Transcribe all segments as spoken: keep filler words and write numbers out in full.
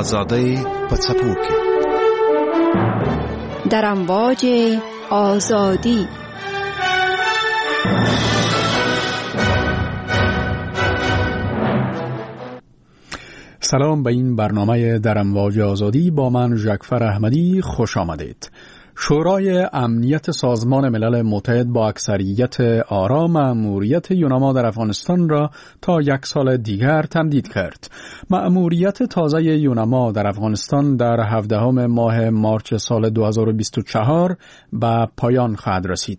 آزادی پڅپوکي در امواج آزادی. سلام به این برنامه در امواج آزادی. با من ژکفر احمدی خوش آمدید. شورای امنیت سازمان ملل متحد با اکثریت آرا مأموریت یوناما در افغانستان را تا یک سال دیگر تمدید کرد. مأموریت تازه یوناما در افغانستان در هفدهم ماه مارس سال دو هزار و بیست و چهار به پایان خواهد رسید.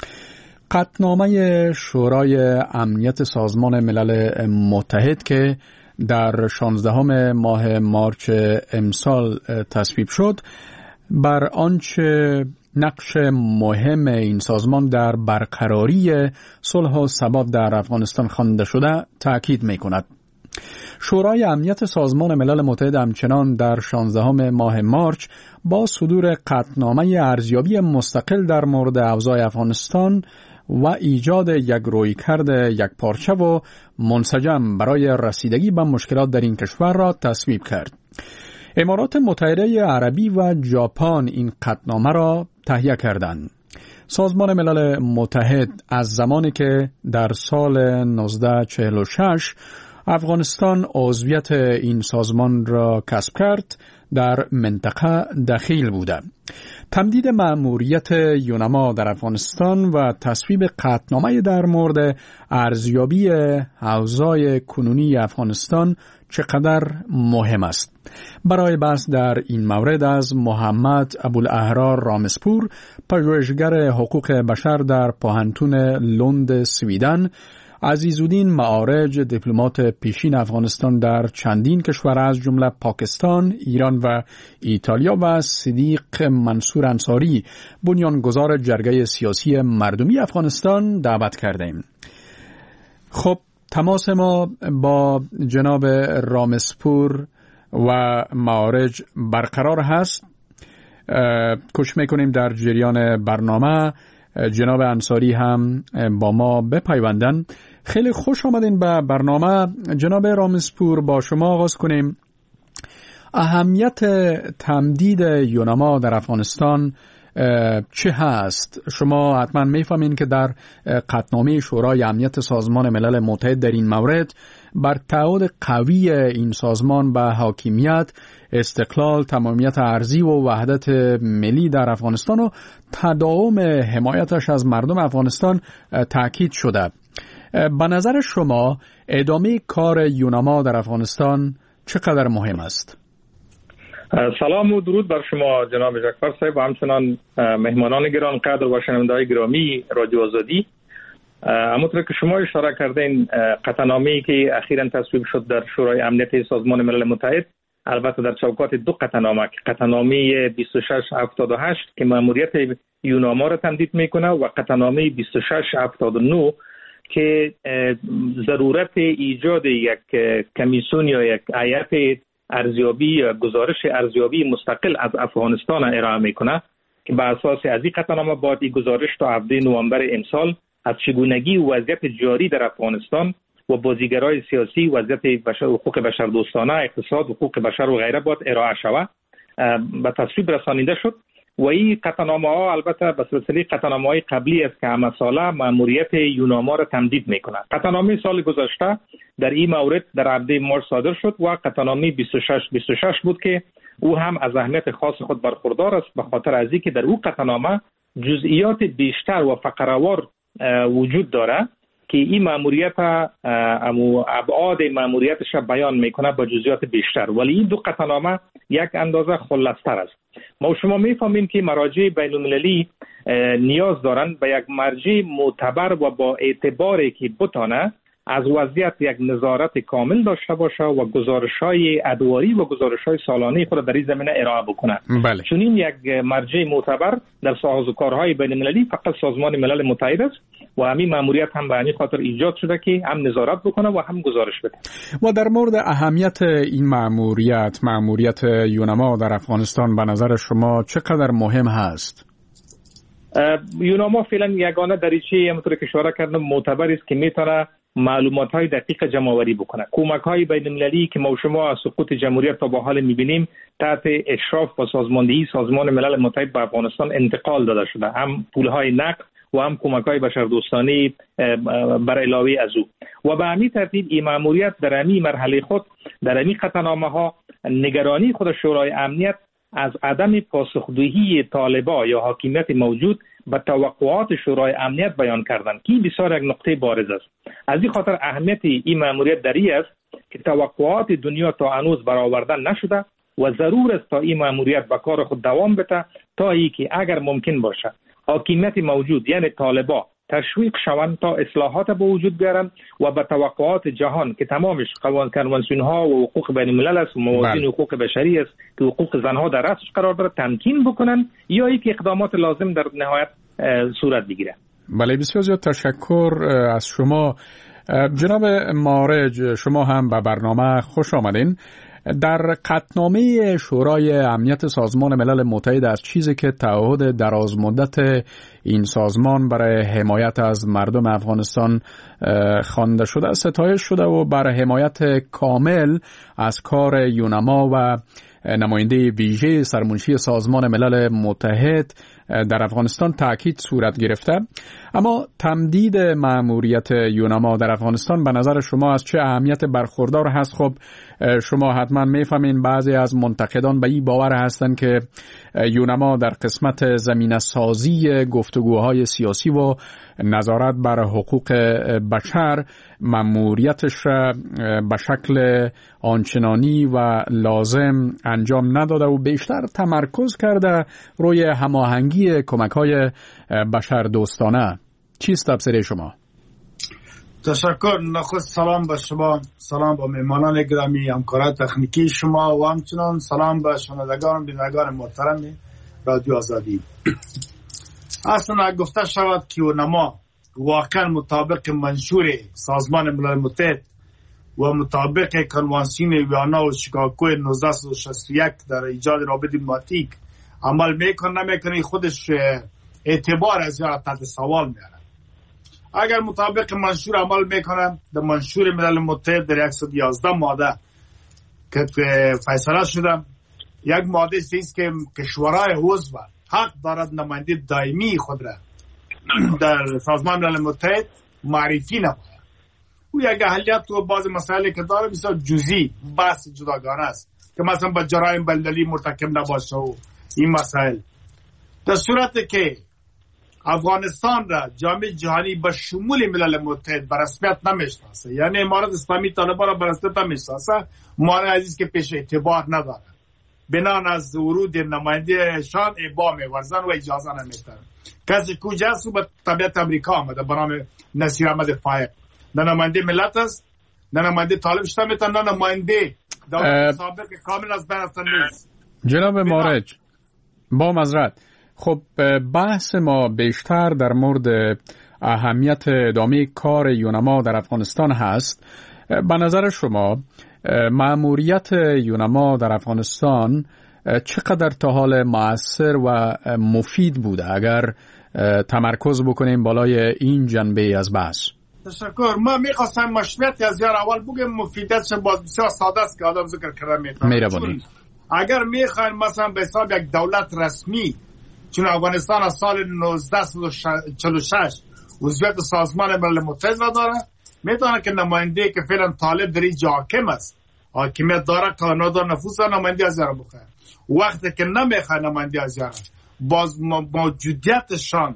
قطعنامه شورای امنیت سازمان ملل متحد که در شانزدهم ماه مارس امسال تصویب شد، بر آنچه نقش مهم این سازمان در برقراری صلح و ثبات در افغانستان خوانده شده تأکید می کند. شورای امنیت سازمان ملل متحد همچنان در شانزدهم ماه مارس با صدور قطعنامه ارزیابی مستقل در مورد اوضاع افغانستان و ایجاد یک رویکرد یک پارچه و منسجم برای رسیدگی به مشکلات در این کشور را تصویب کرد. امارات متحده عربی و ژاپن این قطعنامه را تهیه کردند. سازمان ملل متحد از زمانی که در سال نوزده چهل و شش افغانستان عضویت این سازمان را کسب کرد، در منطقه دخیل بوده. تمدید مأموریت یوناما در افغانستان و تصویب قطعنامه در مورد ارزیابی اوضاع کنونی افغانستان چقدر مهم است. برای بحث در این مورد از محمد ابوالاحرار رامسپور، پژوهشگر حقوق بشر در پوهنتون لند سویدن، عزیزالدین معارج، دیپلمات پیشین افغانستان در چندین کشور از جمله پاکستان، ایران و ایتالیا و صدیق منصور انصاری، بنیانگذار جرگه سیاسی مردمی افغانستان دعوت کردیم. خب، تماس ما با جناب رامسپور و معارج برقرار هست. کوشش میکنیم در جریان برنامه جناب انصاری هم با ما بپیوندن. خیلی خوش آمدین به برنامه. جناب رامسپور، با شما آغاز کنیم. اهمیت تمدید یوناما در افغانستان چه هست؟ شما حتما میفهمین که در قطعنامه شورای امنیت سازمان ملل متحد در این مورد بر تعهد قوی این سازمان به حاکمیت، استقلال، تمامیت ارضی و وحدت ملی در افغانستان و تداوم حمایتش از مردم افغانستان تاکید شده. به نظر شما ادامه کار یوناما در افغانستان چقدر مهم است؟ سلام و درود بر شما جناب ژکفر صاحب و همچنان مهمانان گرانقدر و شنونده‌های گرامی رادیو آزادی. همونطور که شما اشاره کردین، قطعنامه‌ای که اخیراً تصویب شد در شورای امنیت سازمان ملل متحد، البته در چوکات دو قطعنامه که قطعنامه بیست و شش هفتاد و هشت که مأموریت یوناما را تمدید میکنه و قطعنامه بیست و شش هفتاد و نه که ضرورت ایجاد یک کمیسیون یا یک هیئت ارزیابی یا گزارش ارزیابی مستقل از افغانستان ارائه میکنه که بر اساس از این قطعنامه باید این گزارش تا هفده نوامبر امسال از چگونگی وضعیت جاری در افغانستان و بازیگرای سیاسی، وضعیت بشر، حقوق بشر دوستانه، اقتصاد، حقوق بشر و غیره باید ارائه شود به تصویب رسانیده شد. و این قطعنامه ها البته به سلسله قطعنامه های قبلی است که همه ساله مأموریت یوناما را تمدید میکنه. قطعنامه سال گذشته در این مورد در هفده مارس صادر شد و قطعنامه بیست و شش بیست و شش بود که او هم از اهمیت خاص خود برخوردار است، به خاطر از اینکه در او قطعنامه جزئیات بیشتر و فقروار وجود داره که این مأموریت امو ابعاد مأموریتش بیان میکنه با جزئیات بیشتر، ولی این دو قطعنامه یک اندازه خلاص‌تر است. ما شما میفهمیم که مراجع بین‌المللی نیاز دارند به یک مرجع معتبر و با اعتباری که بتونه از وضعیت یک نظارت کامل داشته باشه و گزارش‌های ادواری و گزارش‌های سالانه خود در این زمینه ارائه بکنه. بله. چون این یک مرجع معتبر در سازوکارهای بین‌المللی فقط سازمان ملل متحد است و همین مأموریت هم به همین خاطر ایجاد شده که هم نظارت بکنه و هم گزارش بده. و در مورد اهمیت این مأموریت، مأموریت یوناما در افغانستان به نظر شما چقدر مهم هست؟ یوناما فعلا یگانه دریچه همونطور که اشاره کردم معتبر است که میتونه معلومات های دقیق جمع آوری بکنه. کمک های بین المللی که ما و شما از سقوط جمهوریت تا به حال میبینیم تحت اشراف و سازماندهی سازمان ملل متحد به افغانستان انتقال داده شده، هم پول های نقد و هم کمک های بشردوستانه بر علاوه از او. و به همین ترتیب این مأموریت در همین مرحله خود در همین قطعنامه ها نگرانی خود شورای امنیت از عدم پاسخگویی طالبان یا حاکمیت موجود به توقعات شورای امنیت بیان کردند که این بسیار یک نقطه بارز است. از این خاطر اهمیت این مأموریت در این است که توقعات دنیا تا هنوز برآورده نشده و ضرور است تا این مأموریت به کار خود دوام بده تا اینکه اگر ممکن باشه حاکمیت موجود یعنی طالبان تشویق شوند تا اصلاحات به وجود بیارن و به توقعات جهان که تمامش قوانین کنوانسیون ها و حقوق بین الملل است و موازین حقوق بشری است که حقوق زنها در رأسش قرار داره تمکین بکنن یا اینکه اقدامات لازم در نهایت صورت بگیره. بله، بسیار زیاد تشکر از شما جناب مارج. شما هم به برنامه خوش آمدین. در قطعنامه شورای امنیت سازمان ملل متحد از چیزی که تعهد دراز مدت این سازمان برای حمایت از مردم افغانستان خوانده شده ستایش شده و برای حمایت کامل از کار یونما و نماینده ویژه سرمنشی سازمان ملل متحد در افغانستان تاکید صورت گرفته. اما تمدید مأموریت یونما در افغانستان به نظر شما از چه اهمیت برخوردار هست؟ خب شما حتما میفهمین بعضی از منتقدان به این باور هستند که یونما در قسمت زمینه سازی گفتگوهای سیاسی و نظارت بر حقوق بشر مأموریتش را به شکل آنچنانی و لازم انجام نداده و بیشتر تمرکز کرده روی هماهنگی کمک‌های بشر دوستانه. چیست تفسیر شما؟ تشکر. نخست سلام به شما، سلام به مهمانان گرامی، همکاران تکنیکی شما و همچنان سلام به شنوندگان و بینندگان محترم رادیو آزادی. اصلا گفته شود که یونما واقعا مطابق منشور سازمان ملل متحد و مطابق کنوانسیون ویانا و شیکاگو نوزده شصت و یک در ایجاد رابطه دیپلماتیک عمل میکنه نمیکنه خودش اعتبار از یا تحت سوال میاره. اگر مطابق منشور عمل میکنه در منشور ملل متحد در صد و یازده ماده که فیصله شده یک ماده است که کشورهای عضو حق دارد نماینده دائمی خود را در سازمان ملل متحد معرفی نماید. او یک اهلیت و بعض مسائلی که داره بسیار جزئی بحث جداگانه است که مثلا با جرایم بین‌المللی مرتکب نباشه و این مسائل. در صورتی که افغانستان را جامعه جهانی به شمول ملل متحد به رسمیت نمیشناسه، یعنی امارت اسلامی طالبان را به رسمیت نمیشناسه، مانع عزیز که پیش اعتبار نداره، بنان از ورود نماینده شان ابا میورزن و اجازه نمیتن. کسی کجاست و به طبیعت امریکا آمده به نام نصیر احمد فایق، نه نماینده ملت است، نه نماینده طالب شده میتن، نه نماینده دولت سابق کامل از بین است نیست. جناب مارج با معذرت، خب بحث ما بیشتر در مورد اهمیت ادامه کار یونما در افغانستان هست. به نظر شما مأموریت یونما در افغانستان چقدر تا حال مؤثر و مفید بوده اگر تمرکز بکنیم بالای این جنبه از بحث؟ تشکر. ما میخواستم مشروعیت از یار اول بگم مفیدیتش باز بسیار ساده است که آدم ذکر کرده میتونه. میربانی اگر میخواین مثلا به حساب یک دولت رسمی، چون افغانستان از سال نوزده چهل و شش عضویت سازمان ملل متحد را داره، میتونه که نماینده که فعلا طالب در اینجا حاکم است، حاکمیت داره، قانون داره، نفوذ داره، نماینده از یار بخواه. وقتی که نمیخواه نماینده از یار، باز موجودیتشان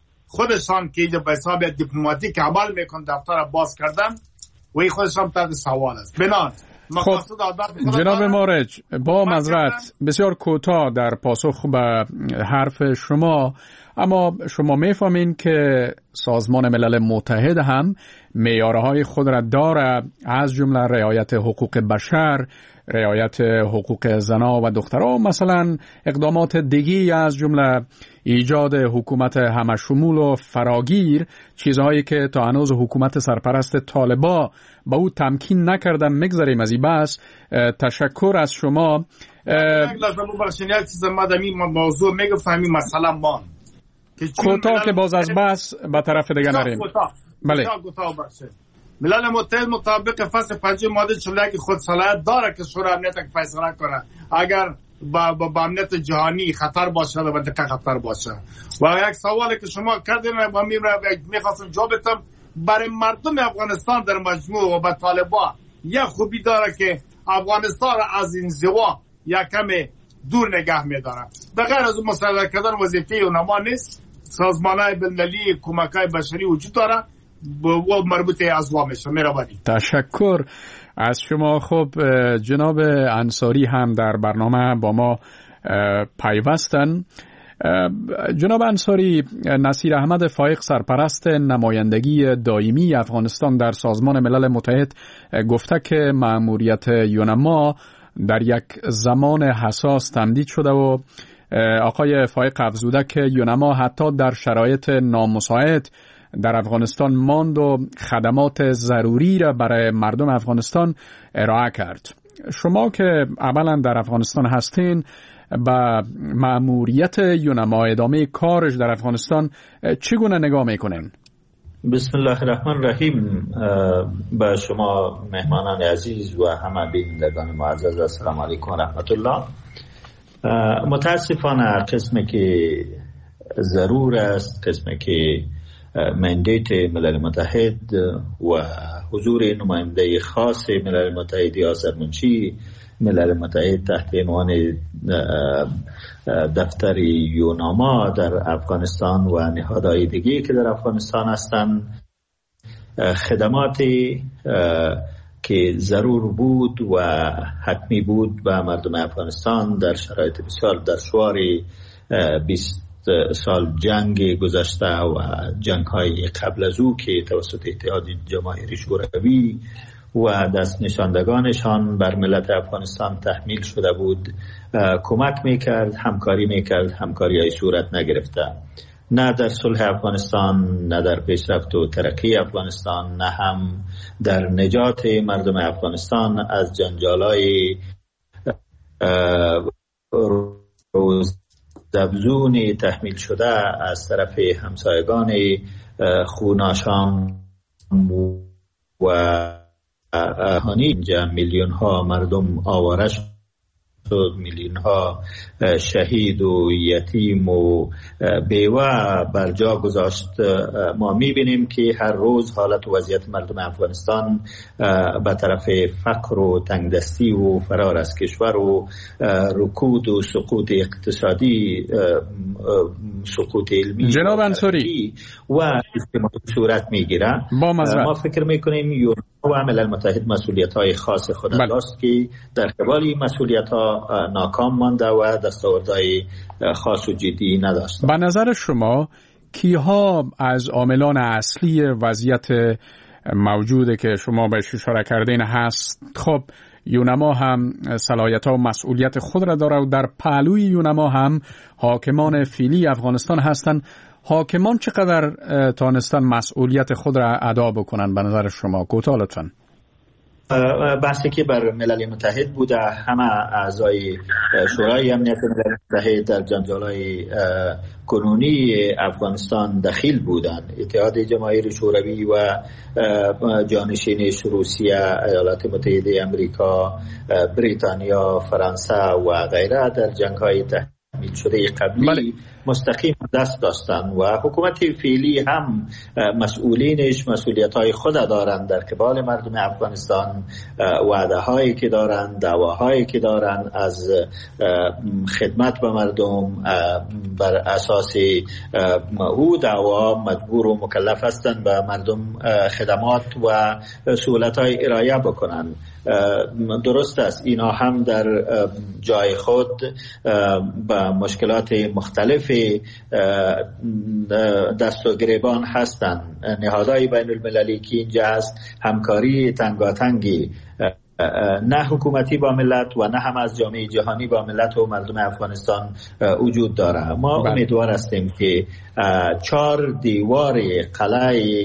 خودشان که اینجا به حساب دیپلماتیک عمل میکن دفتر باز کردن و این خودشان تحت سوال است. بنان خب جناب مارج با معذرت بسیار کوتاه در پاسخ به حرف شما، اما شما میفهمین که سازمان ملل متحد هم معیارهای خود را داره، از جمله رعایت حقوق بشر، رعایت حقوق زنها و دخترها، مثلا اقدامات دیگی از جمله ایجاد حکومت همشمول و فراگیر، چیزهایی که تا هنوز حکومت سرپرست طالبان با او تمکین نکردن. میگذاریم از این بحث. تشکر از شما. لازم باشین یک چیز ما در این موضوع میگفتم، این مسئله مان کوتاه که باز از بحث به طرف دیگه نریم. بله. ملل متحد مطابق فصل پنج ماده چهل و یک خود صلاحیت داره که شورای امنیت فیصله کنه اگر با, با, با امنیت جهانی خطر باشه و منطقه خطر باشه. و یک سوالی که شما کردین و میخواستم جواب بدم، برای مردم افغانستان در مجموع و به طالبان یک خوبی داره که افغانستان از انزوا یک کمی دور نگه میداره. بغیر از اون مساعدت کردن وظیفه اونما نیست. سازمان‌های بین‌المللی کمک‌های بشری وجود داره و مربوط ازوا میشه. مهربانی. تشکر از شما. خب جناب انصاری هم در برنامه با ما پیوستن. جناب انصاری، نصیر احمد فایق سرپرست نمایندگی دائمی افغانستان در سازمان ملل متحد گفته که مأموریت یونما در یک زمان حساس تمدید شده و آقای فایق افزوده که یونما حتی در شرایط نامساعد در افغانستان ماند و خدمات ضروری را برای مردم افغانستان ارائه کرد. شما که اولا در افغانستان هستین، با مأموریت یونما ادامه کارش در افغانستان چگونه نگاه میکنین؟ بسم الله الرحمن الرحیم. با شما مهمانان عزیز و همه بینندگان معزز السلام علیکم و رحمت الله. متاسفانه قسمی که ضرور است، قسمی که مندیت ملل متحد و حضور نماینده خاص ملل متحد یاسر منشی ملل متحد تحت عنوان دفتر یوناما در افغانستان و نهادهای دیگه که در افغانستان هستند، خدماتی که ضرور بود و حتمی بود به مردم افغانستان در شرایط بسیار دشوار بیست سال جنگ گذشته و جنگ های قبل از او که توسط اتحاد جماهیر شوروی و دست نشاندگانشان بر ملت افغانستان تحمیل شده بود کمک میکرد، همکاری میکرد، همکاری های صورت نگرفته، نه در صلح افغانستان، نه در پیشرفت و ترقی افغانستان، نه هم در نجات مردم افغانستان از جنجالای روزافزون تحمیل شده از طرف همسایگان خوناشام و هانی. اینجا میلیون ها مردم آواره شد، میلیون ها شهید و یتیم و بیوه بر جا گذاشت. ما میبینیم که هر روز حالت و وضعیت مردم افغانستان به طرف فقر و تنگدستی و فرار از کشور و رکود و سقوط اقتصادی، سقوط علمی جناب انصاری و اجتماعی صورت میگیره. ما فکر میکنیم یوناما و ملل متحد مسئولیت های خاص خود داشت که در قبال این مسئولیت ها ناکام مانده و دستاوردهای خاص و جدی نداشت. به نظر شما کیها از عاملان اصلی وضعیت موجوده که شما بهش اشاره کردین هست؟ خب یوناما هم صلاحیت ها و مسئولیت خود را داره و در پهلوی یوناما هم حاکمان فعلی افغانستان هستند. حاکمان چقدر تانستن مسئولیت خود را ادا بکنن به نظر شما؟ کوتاه لطفاً. بحثی که بر ملل متحد بوده، همه اعضای شورای امنیت ملل متحد در جنجال‌های کنونی افغانستان دخیل بودند. اتحاد جماهیر شوروی و جانشینش روسیه، ایالات متحده امریکا، بریتانیا، فرانسه و غیره در جنگ‌های تحمیل شده قبلی بله. مستقیم دست داشتن و حکومت فعلی هم مسئولینش مسئولیت‌های خود دارند در قبال مردم افغانستان. وعده‌هایی که دارند، دعواهایی که دارند از خدمت به مردم بر اساس او دعوا مجبور و مکلف هستند به مردم خدمات و سهولت‌های ارائه بکنند. درست است اینا هم در جای خود با مشکلات مختلف دست و گریبان هستند. نهادهای بین المللی که اینجا هست همکاری تنگاتنگی نه حکومتی با ملت و نه هم از جامعه جهانی با ملت و مردم افغانستان وجود داره. ما امیدوار هستیم که چهار دیوار قلعه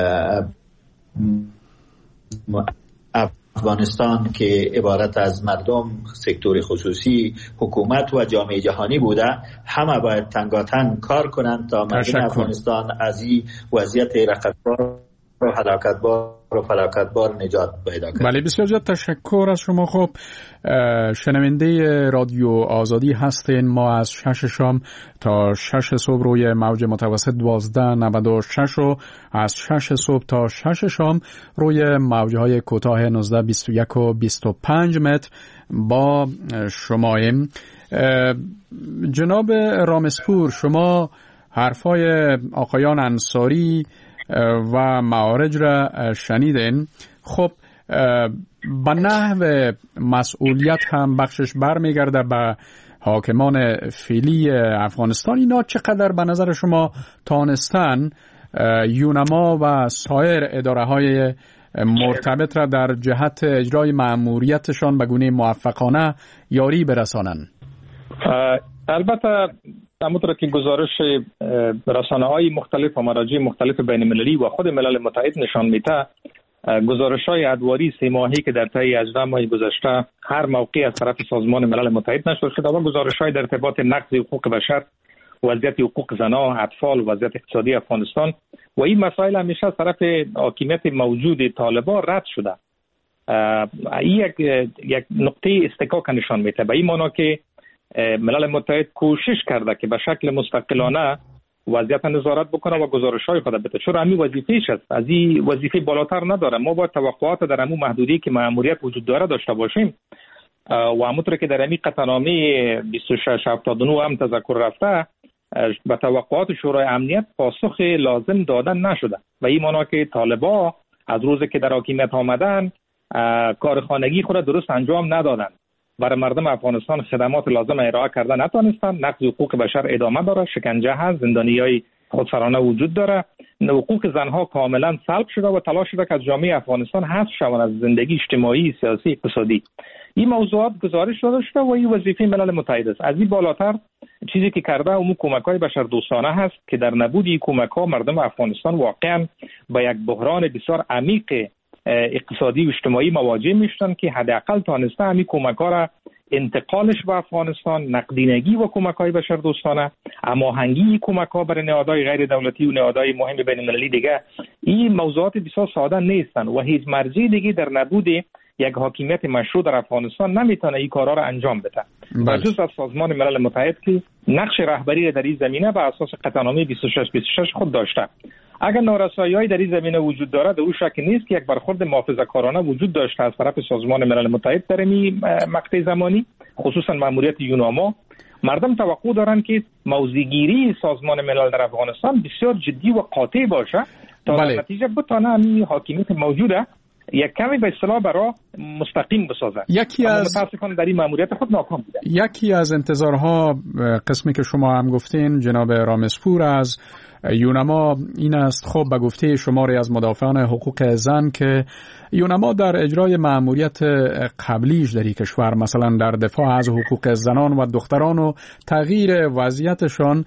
افغانستان که عبارت از مردم، سکتور خصوصی، حکومت و جامعه جهانی بوده، همه باید تنگاتنگ کار کنند تا مردم افغانستان از این وضعیت رقب‌دار و هلاکت بار و فلاکت بار نجات پیدا کرد. بله، بسیار زیاد تشکر از شما. خب شنونده رادیو آزادی هستین. ما از شش شام تا شش صبح روی موج متوسط دوازده نود و شش و از شش صبح تا شش شام روی موجهای کوتاه نوزده بیست و یک و بیست و پنج متر با شماییم. جناب رامسپور، شما حرفای آقایان انصاری و معارج را شنیدین. خب به نحو مسئولیت هم بخشش برمیگرده به حاکمان فعلی افغانستان. اینا چقدر به نظر شما تانستن یونما و سایر اداره های مرتبط را در جهت اجرای مأموریتشان به گونه موفقانه یاری برسانند؟ البته همونطور که گزارش رسانه‌های مختلف و مراجع مختلف بین المللی و خود ملل متحد نشان میده، گزارش‌های ادواری سه ماهی که در طی هجده ماه گذشته هر موقع از طرف سازمان ملل متحد نشر شده و گزارش‌های در ارتباط نقض حقوق بشر، وضعیت حقوق زنان، اطفال، وضعیت اقتصادی افغانستان و این مسائل همیشه از طرف حاکمیت موجود طالبان رد شده. این یک یک نقطه استکاک نشان میده، به این معنی که ملل متحد کوشش کرده که به شکل مستقلانه وضعیت نظارت بکنه و گزارش‌های خود بده، چون همین وظیفه‌اش است، از این وظیفه بالاتر نداره. ما با توقعات در همون محدودی که مأموریت وجود داره داشته باشیم و همونطور که در همین قطعنامه بیست و شش هفتاد و نه هم تذکر رفته، به توقعات شورای امنیت پاسخ لازم دادن نشده و این معنی که طالبان از روزی که در حاکمیت آمدن کار خانگی خود درست انجام ندادن، برای مردم افغانستان خدمات لازم ارائه کردن نتونستن، نقض حقوق بشر ادامه داره، شکنجه هست، زندانیای خودسرانه وجود داره، حقوق زنها کاملا سلب شده و تلاش شده که از جامعه افغانستان حذف شوند از زندگی اجتماعی، سیاسی، اقتصادی. این موضوعات گزارش داده شده و این وظیفه ملل متحد است. از این بالاتر چیزی که کرده اون کمک‌های بشردوستانه هست که در نبود این کمک‌ها مردم افغانستان واقعا با یک بحران بسیار عمیق اقتصادی و اجتماعی مواجه میشن که حداقل تانسته همین کمک‌ها را انتقالش به افغانستان، نقدینگی و کمک‌های بشردوستانه، هماهنگی کمک‌ها برای نهادهای غیر دولتی و نهادهای مهم بین‌المللی دیگه، این موضوعات بسیار ساده نیستن و هیچ مرجع دیگه در نبود یک حاکمیت مشروع در افغانستان نمیتونه این کارا را انجام بده. بجز از سازمان ملل متحد که نقش رهبری در این زمینه بر اساس قطعنامه بیست و شش بیست و شش خود داشته. اگر نارسایی‌های در این زمینه وجود دارد، او شک نیست که یک برخورد محافظه‌کارانه وجود داشته از طرف سازمان ملل متحد در این مقطع زمانی، خصوصا مأموریت یوناما. مردم توقع دارند که موضع‌گیری سازمان ملل در افغانستان بسیار جدی و قاطع باشه تا در نتیجه بتونه همین حاکمیت موجوده یک کمی به اصطلاح برای مستقیم بسازه. یکی از متاسفانه در این مأموریت خود ناکام بوده. یکی از انتظارها، قسمی که شما هم گفتین جناب رامسپور، از یونما این است، خب به گفته شماری از مدافعان حقوق زن، که یونما در اجرای مأموریت قبلیش در این کشور، مثلا در دفاع از حقوق زنان و دختران و تغییر وضعیتشان،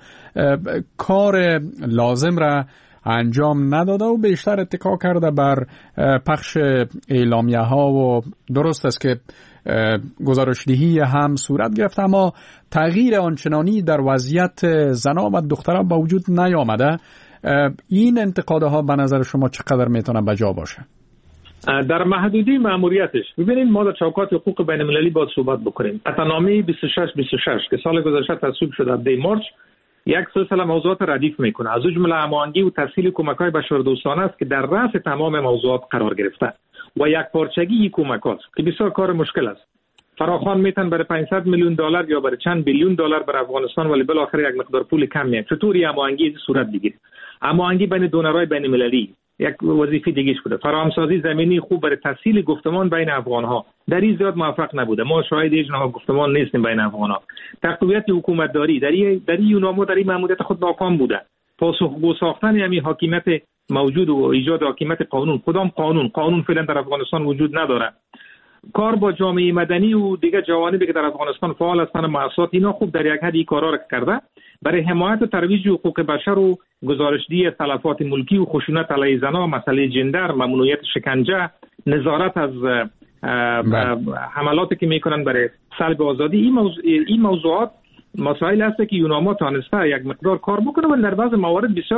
کار لازم را انجام نداده و بیشتر اتکا کرده بر پخش اعلامیه ها و درست است که گزارشدهی هم صورت گرفت، اما تغییر آنچنانی در وضعیت زنان و دختران با وجود نیامده. این انتقادها به نظر شما چقدر میتونه بجا باشه؟ در محدودی مأموریتش ببینید، ما در چوکات حقوق بین المللی باید صحبت بکنیم. قطعنامه بیست و شش بیست و شش که سال گذشته تصویب شده در مارچ یک سلسله موضوعات ردیف میکنه، از جمله هماهنگی و تسهیل کمک‌های بشردوستانه است که در رأس تمام موضوعات قرار گرفته و یک پارچگی کمک‌هاست که بسیار کار مشکل است. فراخوان میتن برای پانصد میلیون دلار یا برای چند بیلیون دلار برای افغانستان، ولی بالاخره یک مقدار پول کم میاد. چطوری هماهنگی صورت بگیره؟ هماهنگی بین دونرهای بین‌المللی یک وظیفه دیگه بوده. فراهمسازی زمینی خوب برای تسهیل گفتمان بین افغان‌ها در این زیاد موفق نبوده. ما شاهد اجناح گفتمان نیستیم بین افغان‌ها. تقویت حکومتداری در این در این یوناما در این مأموریت خود ناکام بوده. پاسخگو ساختن همین حاکمیت موجود و ایجاد حاکمیت قانون، کدام قانون قانون فعلا در افغانستان وجود نداره. کار با جامعه مدنی و دیگر جوانبی که در افغانستان فعال هستند، مؤسسات، اینا خوب در یک حد این کارا را کرده. برای حمایت و ترویج حقوق بشر و گزارشدهی تلفات ملکی و خشونت علیه زنان، مسئله جندر، ممنوعیت شکنجه، نظارت از حملاتی که میکنن برای سلب آزادی، این موضوع این موضوعات مسائل هست که یوناما تانسته یک مقدار کار بکنه، ولی در بعض موارد بسیار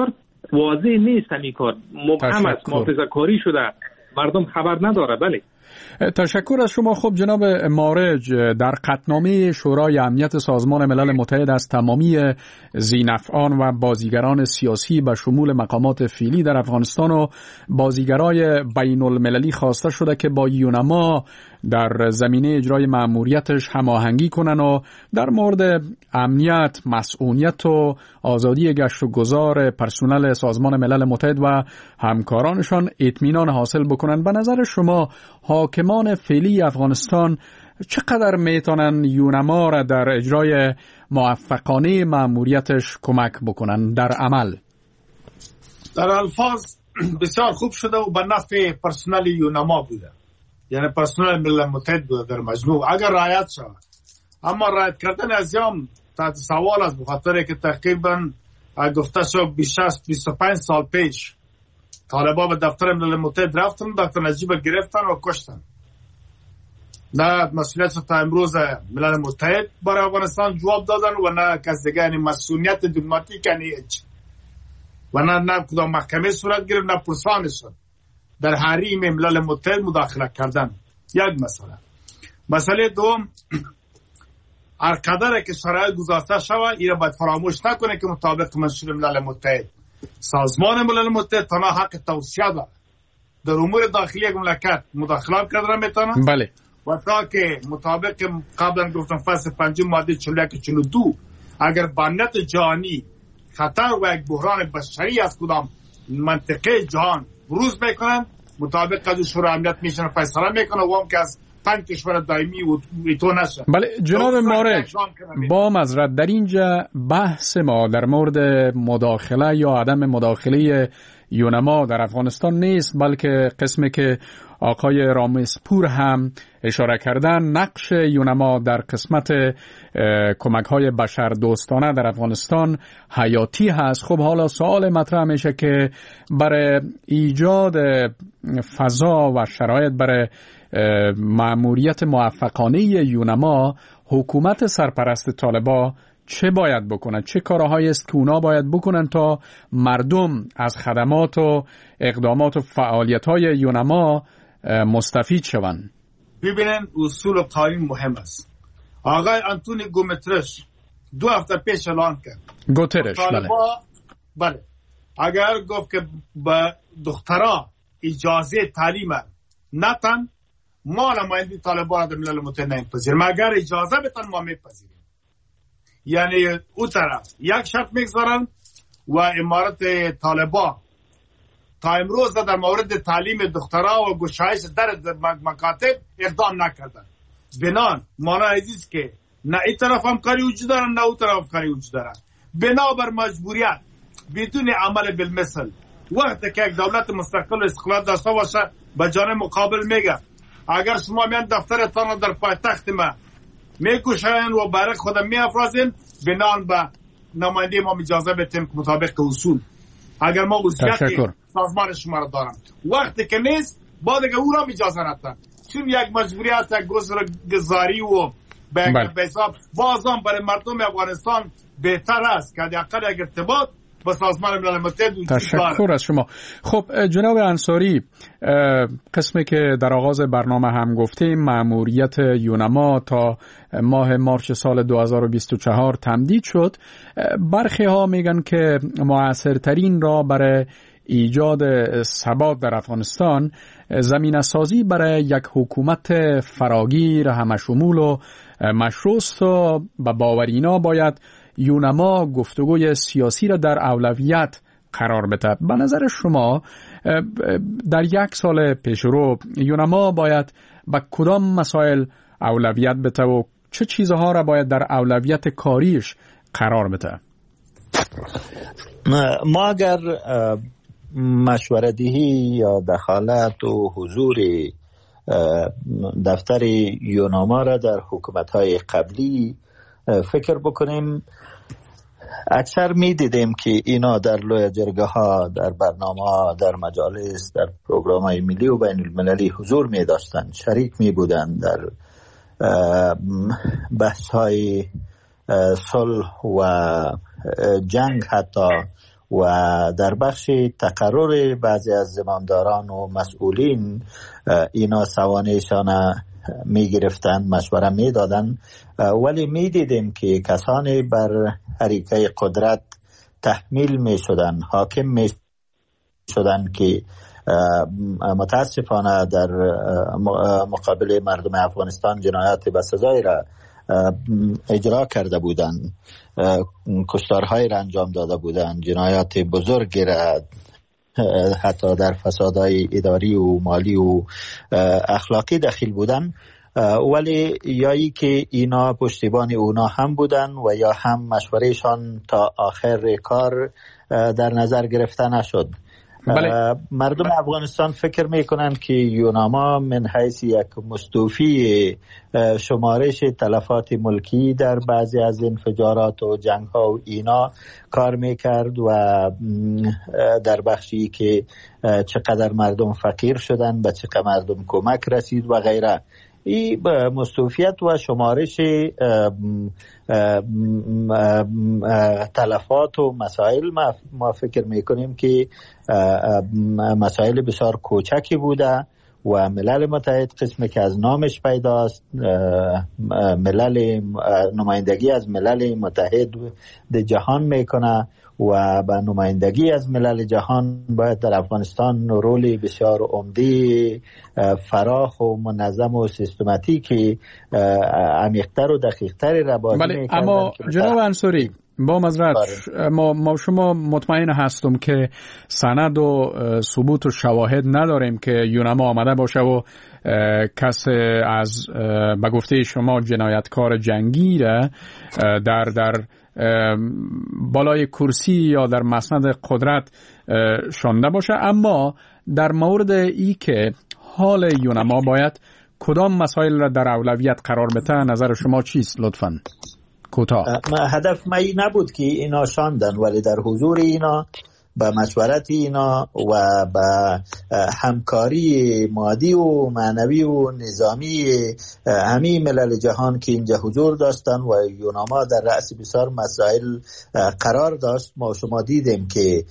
واضح نیست همین کار، مبهم است، محافظه کاری شده، مردم خبر نداره. بله تشکر از شما. خب جناب مارج، در قطعنامه شورای امنیت سازمان ملل متحد از تمامی ذی‌نفعان و بازیگران سیاسی به شمول مقامات فعلی در افغانستان و بازیگرای بین المللی خواسته شده که با یونما در زمینه اجرای مأموریتش هماهنگی کنن و در مورد امنیت، مسئولیت و آزادی گشت و گذار پرسنل سازمان ملل متحد و همکارانشان اطمینان حاصل بکنن. به نظر شما حاکمان فعلی افغانستان چقدر میتونن یونما را در اجرای موفقانه مأموریتش کمک بکنن در عمل؟ در الفاظ بسیار خوب شده و به نفع پرسنل یونما بوده، یعنی پرسنل ملل متحد بوده در مجموع اگر رعایت شود. اما رعایت کردن از یام تحت سوال است، بخاطر که تقریبا گفته شد بیش از بیست و پنج سال پیش طالبان به دفتر ملل متحد رفتن، دکتر نجیب گرفتن و کشتن. نه مسئولیت تا امروز ملل متحد برای افغانستان جواب دادن و نه کس دیگه، یعنی مسئولیت دیپلماتیک یعنی هیچ، و نه نه کدام محکمه صورت گرفت، نه پرسانشون در حریم ملل متحد مداخله کردن. یک مسئله. مسئله دوم، هر قدر که شرایط گذاشته شود این را باید فراموش نکنه که مطابق منشور ملل متحد سازمان ملل متحد تنها حق توصیه داره، در امور داخلی یک مملکت مداخله کردن میتونه. بله. و تا که مطابق قبلا گفتم فصل پنجم ماده چهل و یک چهل و دو اگر بانیت جهانی خطر و یک بحران بشری از کدام منطقه جهان بروز میکنن، مطابق از شورای امنیت میشن فیصله میکنه و هم که از پنج کشور دائمی و ایتو نشه. بله جناب مارج، با معذرت در اینجا بحث ما در مورد مداخله یا عدم مداخله یونما در افغانستان نیست، بلکه قسمی که آقای رامسپور هم اشاره کردن، نقش یونما در قسمت کمک‌های بشر دوستانه در افغانستان حیاتی هست. خب حالا سوال مطرح میشه که برای ایجاد فضا و شرایط برای مأموریت موفقانه یونما حکومت سرپرست طالبان چه باید بکنن؟ چه کارهایی است که اونا باید بکنن تا مردم از خدمات و اقدامات و فعالیت‌های یونما مستفید شوند؟ ببینن اصول قانون مهم است. آقای آنتونی گوترش دو هفته پیش اعلان کرد. گوترش بله. بله. اگر گفت که به دخترها اجازه تعلیم نتن، ما نماینده طالبان در ملل متحد نمیپذیریم. اگر اجازه بتن ما میپذیریم. یعنی او طرف یک شرط میگذارن و امارت طالبان تا امروز در مورد تعلیم دخترها و گشایش در مکاتب اقدام نکردن. بنان مانا عزیز که نه این طرف همکاری وجود دارن نه اون طرف همکاری وجود دارن. بنابر مجبوریت بدون عمل بالمثل، وقتی که یک دولت مستقل استقلال داشته باشه به جانب مقابل میگه اگر شما میان دفترتان در پایتخت ما میکشن و برای خودم میافرازین، بنان به نماینده ما اجازه بدیم که مطابق اصول اگر ما وضعیت سازمان شما را دارم، وقتی که نیست با دیگه او را اجازه ندن، چون یک مجبوریت یک گزارگزاری و به حساب بازم برای مردم افغانستان بهتر است که حداقل یک ارتباط با سازمان ملل متحد وجود دارد. تشکر از شما. خب جناب انصاری، قسمی که در آغاز برنامه هم گفتیم مأموریت یونما تا ماه مارچ سال دو هزار و بیست و چهار تمدید شد. برخی ها میگن که مؤثرترین را برای ایجاد ثبات در افغانستان زمینه سازی برای یک حکومت فراگیر همشمول و مشروع است و به باور اینا باید یونما گفتگوی سیاسی را در اولویت قرار بده. به نظر شما در یک سال پیشرو یونما باید به کدام مسائل اولویت بده و چه چیزها را باید در اولویت کاریش قرار بده؟ ما اگر مشوره دهی یا دخالت و حضور دفتر یونما را در حکومت‌های قبلی فکر بکنیم، اکثر می دیدیم که اینا در لوی جرگه ها، در برنامه ها، در مجالس، در پروگرام های ملی و بین المللی حضور می داشتن، شریک می بودن در بحث های صلح و جنگ حتی و در بخش تقرر بعضی از زمامداران و مسئولین اینا سوانهشان می گرفتند، مشوره می دادن، ولی می دیدیم که کسانی بر حریقه قدرت تحمیل می شدن، حاکم می شدن که متاسفانه در مقابل مردم افغانستان جنایات بسزایی را اجرا کرده بودند، کشتارهای را انجام داده بودند، جنایات بزرگی را حتی در فسادهای اداری و مالی و اخلاقی دخیل بودند، ولی یایی که اینا پشتیبان اونا هم بودن و یا هم مشورهشان تا آخر کار در نظر گرفته نشد. بله. مردم افغانستان فکر میکنن که یوناما من حیث یک مستوفی شمارش تلفات ملکی در بعضی از انفجارات و جنگ ها و اینا کار میکرد و در بخشی که چقدر مردم فقیر شدن، به چقدر مردم کمک رسید و غیره. این مستوفیت و شمارش تلفات و مسائل ما فکر میکنیم که مسائل بسیار کوچکی بوده و ملل متحد قسمی که از نامش پیداست، ملل نمایندگی از ملل متحد در جهان میکنه و به نمایندگی از ملل جهان باید در افغانستان رولی بسیار عمده، فراخ و منظم و سیستماتیکی عمیق‌تر و دقیق‌تری را بازی بله، می‌کردن. اما جناب انصاری با معذرت ما, ما شما مطمئن هستم که سند و ثبوت و شواهد نداریم که یوناما آمده باشه و کس از به گفته شما جنایتکار جنگی را در در بالای کرسی یا در مسند قدرت شانده باشه. اما در مورد ای که حال یوناما باید کدام مسائل را در اولویت قرار بده، نظر شما چیست لطفاً؟ کوتاه. هدف ما این نبود که اینا شاندن، ولی در حضور اینا، با مشورت اینا و با همکاری مادی و معنوی و نظامی همه ملل جهان که اینجا حضور داشتن و یوناما در رأس بسیار مسائل قرار داشت، ما شما دیدیم که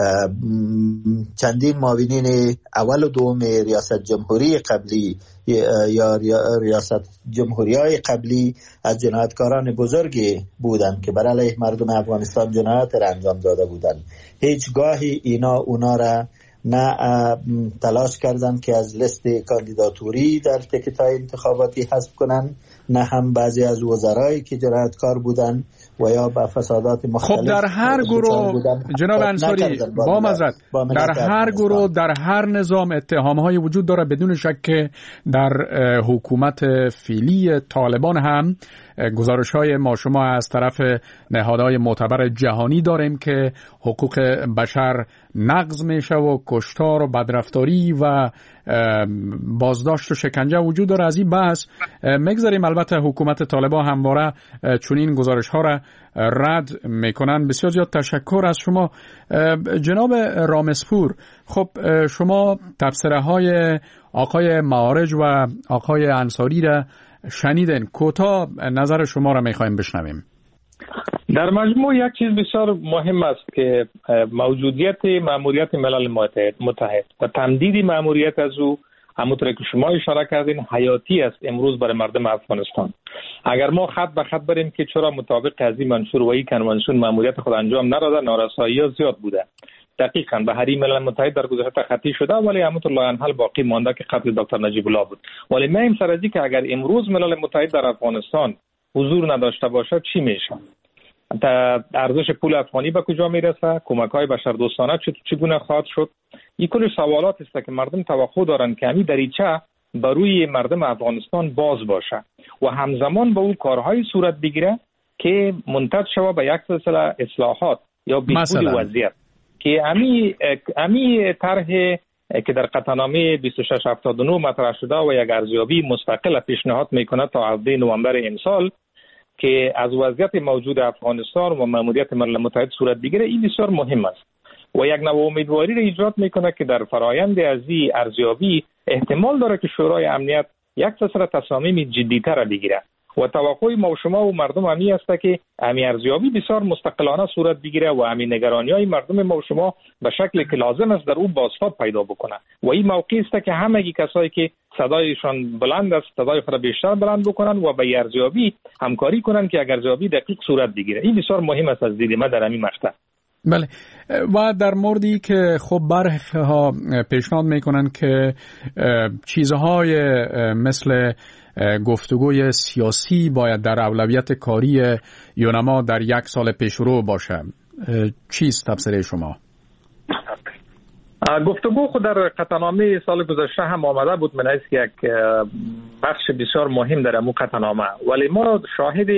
چندین معاونین اول و دوم ریاست جمهوری قبلی یا ریاست جمهوری های قبلی از جنایتکاران بزرگی بودند که برای علیه مردم افغانستان جنایت را انجام داده بودند. هیچگاهی اینا اونا را نه تلاش کردند که از لیست کاندیداتوری در تیکت های انتخاباتی حذف کنند، نه هم بعضی از وزرایی که جنایتکار بودند و یا با فسادات مختلف. خب در هر گروه جناب انصاری با معذرت در هر گروه در هر نظام اتهام‌های وجود داره، بدون شک که در حکومت فعلی طالبان هم گزارش‌های ما شما از طرف نهادهای معتبر جهانی داریم که حقوق بشر نقض میشه و کشتار و بدرفتاری و بازداشت و شکنجه وجود داره. از این بحث مگذاریم. البته حکومت طالبان همواره چنین گزارش‌ها را رد میکنن. بسیار زیاد تشکر از شما جناب رامسپور. خب شما تبصره های آقای معارج و آقای انصاری را شنیدین. کوتاه نظر شما را میخوایم بشنویم. در مجموع یک چیز بسیار مهم است که موجودیت مأموریت ملل متحد و تمدید مأموریت از او، همونطور که شما اشاره کردین، حیاتی است امروز برای مردم افغانستان. اگر ما خط به خط بریم که چرا مطابق از این منشور و این کنوانسیون مأموریت خود انجام نداده، نارسایی‌ها زیاد بوده. دقیقاً به حریم ملل متحد در گذشته خطی شده، ولی همونطور لاینحل باقی مانده که قتل دکتر نجیب الله بود. ولی ما این سرازی که اگر امروز ملل متحد در افغانستان حضور نداشته باشد چی میشه؟ ارزش پول افغانی به کجا میرسه؟ کمک‌های بشردوستانه چگونه خواهد شد؟ این کل سوالات است که مردم توقع دارند که همین دریچه بر روی مردم افغانستان باز باشه و همزمان با اون کارهای صورت بگیره که منتج شود به یک سلسله اصلاحات یا بهبود وضعیت که امی امی طرح که در قطعنامه بیست و شش هفتاد و نه مطرح شده و یک ارزیابی مستقل پیشنهاد میکنه تا هفده نوامبر امسال که از وضعیت موجود افغانستان و مأموریت ملل متحد صورت بگیره، این بسیار مهم است و یک نوع امیدواری را ایجاد میکنه که در فرایند از این ارزیابی احتمال داره که شورای امنیت یک سلسله تصامیم جدی‌تر بگیره و توقع ما و شما و مردم همی است که همی ارزیابی بسیار مستقلانه صورت بگیره و همی نگرانی های مردم ما و شما به شکلی که لازم است در او بازتاب پیدا بکنه و این موقع است که همگی کسایی که صدایشان بلند است صدای خود بیشتر بلند بکنن و به ارزیابی همکاری کنن که اگر ارزیابی دقیق صورت بگیره. این بسیار مهم است از دید من در همین مقطع. بله. و در موردی که خب برخی ها پیشنهاد میکنن که چیزهای مثل گفتگوی سیاسی باید در اولویت کاری یونما در یک سال پیشرو باشه، چیست تفسیر شما؟ گفتگو خود در قطعنامه سال گذشته هم آمده بود، من است که یک بخش بسیار مهم در امو قطعنامه، ولی ما شاهد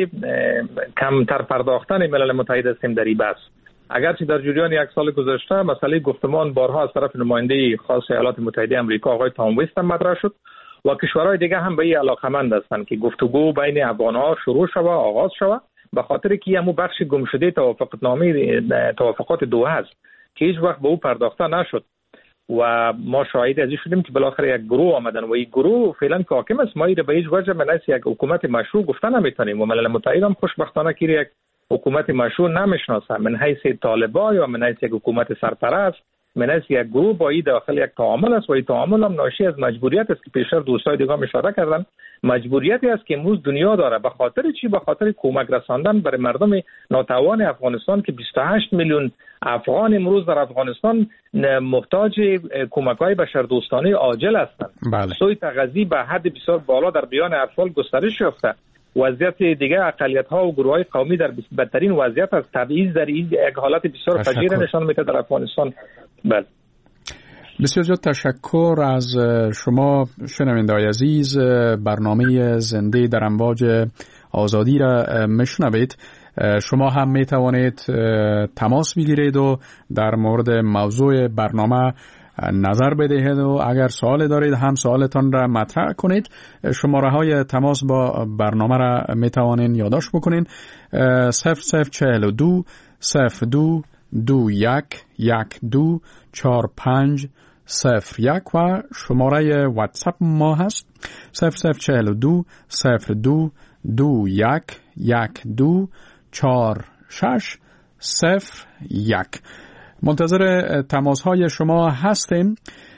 کمتر پرداختن ملل متحد هستیم در این بحث. اگرچه در جریان یک سال گذشته مسئله گفتمان بارها از طرف نماینده خاص ایالات متحده آمریکا آقای تام وست مطرح شد و کشورهای دیگه هم به این علاقمند هستند که گفتگو بین افغان‌ها شروع شود، آغاز شود، به خاطر که همون بخش گمشده توافقنامه توافقات دوحه است که هیچ وقت به او پرداخته نشد و ما شاهد از این شدیم که بالاخره یک گروه آمدن و این گروه فعلا که حاکم است. ما این به هیچ وجه من از یک حکومت مشروع گفتن نمیتونیم و ملل متحد هم خوشبختانه که یک حکومت مشروع نمیشناسه من حیث طالبان یا من حیث یک حکومت سرپرست، من حیث یک گروه با این داخل یک تعامل است و این تعامل هم ناشی از مجبوریت است که پیشتر دوستای دیگه هم اشاره کردن، مجبوریتی است که امروز دنیا داره. به خاطر چی؟ به خاطر کمک رساندن برای مردم ناتوان افغانستان که بیست و هشت میلیون افغان امروز در افغانستان محتاج کمک‌های بشردوستانه عاجل هستند. بله. سوی تغذی به حد بسیار بالا در بیان اطفال گسترش یافته. وضعیت دیگه اقلیت‌ها و گروه‌های قومی در بدترین وضعیت از تبعیض در این یک حالت بسیار فجیع نشان میده در افغانستان. بله. بسیار زیاد تشکر از شما شنونده‌های عزیز. برنامه زنده در امواج آزادی را میشنوید. شما هم می توانید تماس بگیرید و در مورد موضوع برنامه نظر بدهید و اگر سوال دارید هم سوالتان را مطرح کنید. شماره های تماس با برنامه را می توانید یادداشت بکنید: صفر صفر چهل و دو صفر دو دو یک یک دو چهار پنج صفر یک و شماره واتساپ ما هست صفر صفر چهل و دو صفر دو دو یک یک دو چهار شش صفر یک. منتظر تماس های شما هستیم.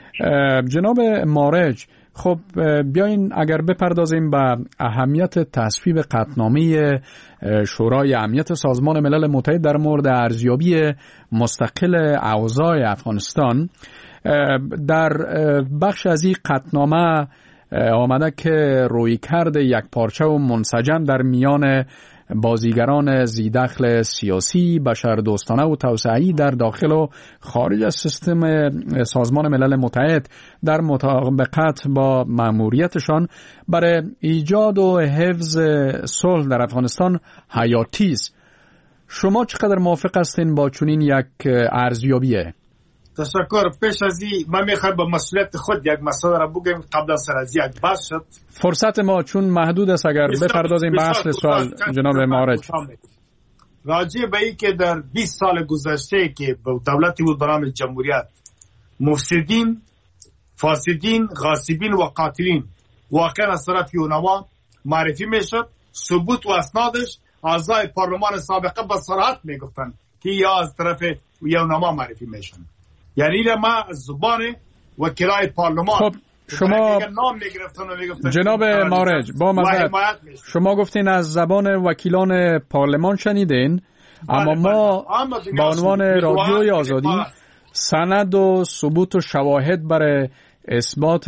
جناب مارج، خب بیاین اگر بپردازیم به اهمیت تصویب قطعنامه شورای امنیت سازمان ملل متحد در مورد ارزیابی مستقل اوضاع افغانستان. در بخش از این قطعنامه آمده که رویکرد یک پارچه و منسجم در میان بازیگران ذی‌دخل سیاسی، بشردوستانه و توسعه‌ای در داخل و خارج از سیستم سازمان ملل متحد در مطابقت با مأموریتشان برای ایجاد و حفظ صلح در افغانستان حیاتی است. شما چقدر موافق هستین با چنین یک ارزیابیه؟ تشکر. پیش از این من میخوایم با مسئولیت خود یک مسئله را بگم قبل از سر از یک بحث شد. فرصت ما چون محدود است اگر بپردازیم به اصل سوال جناب مارج. راجع به این که در بیست سال گذشته که دولتی بود به نام جمهوریت مفسدین، فاسدین، غاصبین و قاتلین واقعا از طرف یونما معرفی میشد، ثبوت و اسنادش اعضای پارلمان سابقه با صراحت میگفتن که یا از طرف یونما معرفی میشن. یعنی ما از زبان وکلای پارلمان خب شما نام میگرفتن و میگفتن جناب مارج با مزد شما گفتین از زبان وکیلان پارلمان شنیدین، اما ما با عنوان رادیوی آزادی سند و ثبوت و شواهد برای اثبات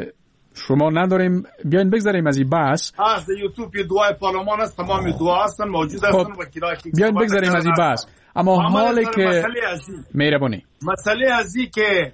شما نداریم. بیاین بگذاریم از این بحث. از یوتیوب دعای پارلمان است، تمام دعا هستن موجود هستن. خب بیاین بگذاریم از این بحث. اما حالی که مهربانی مسئله ازی که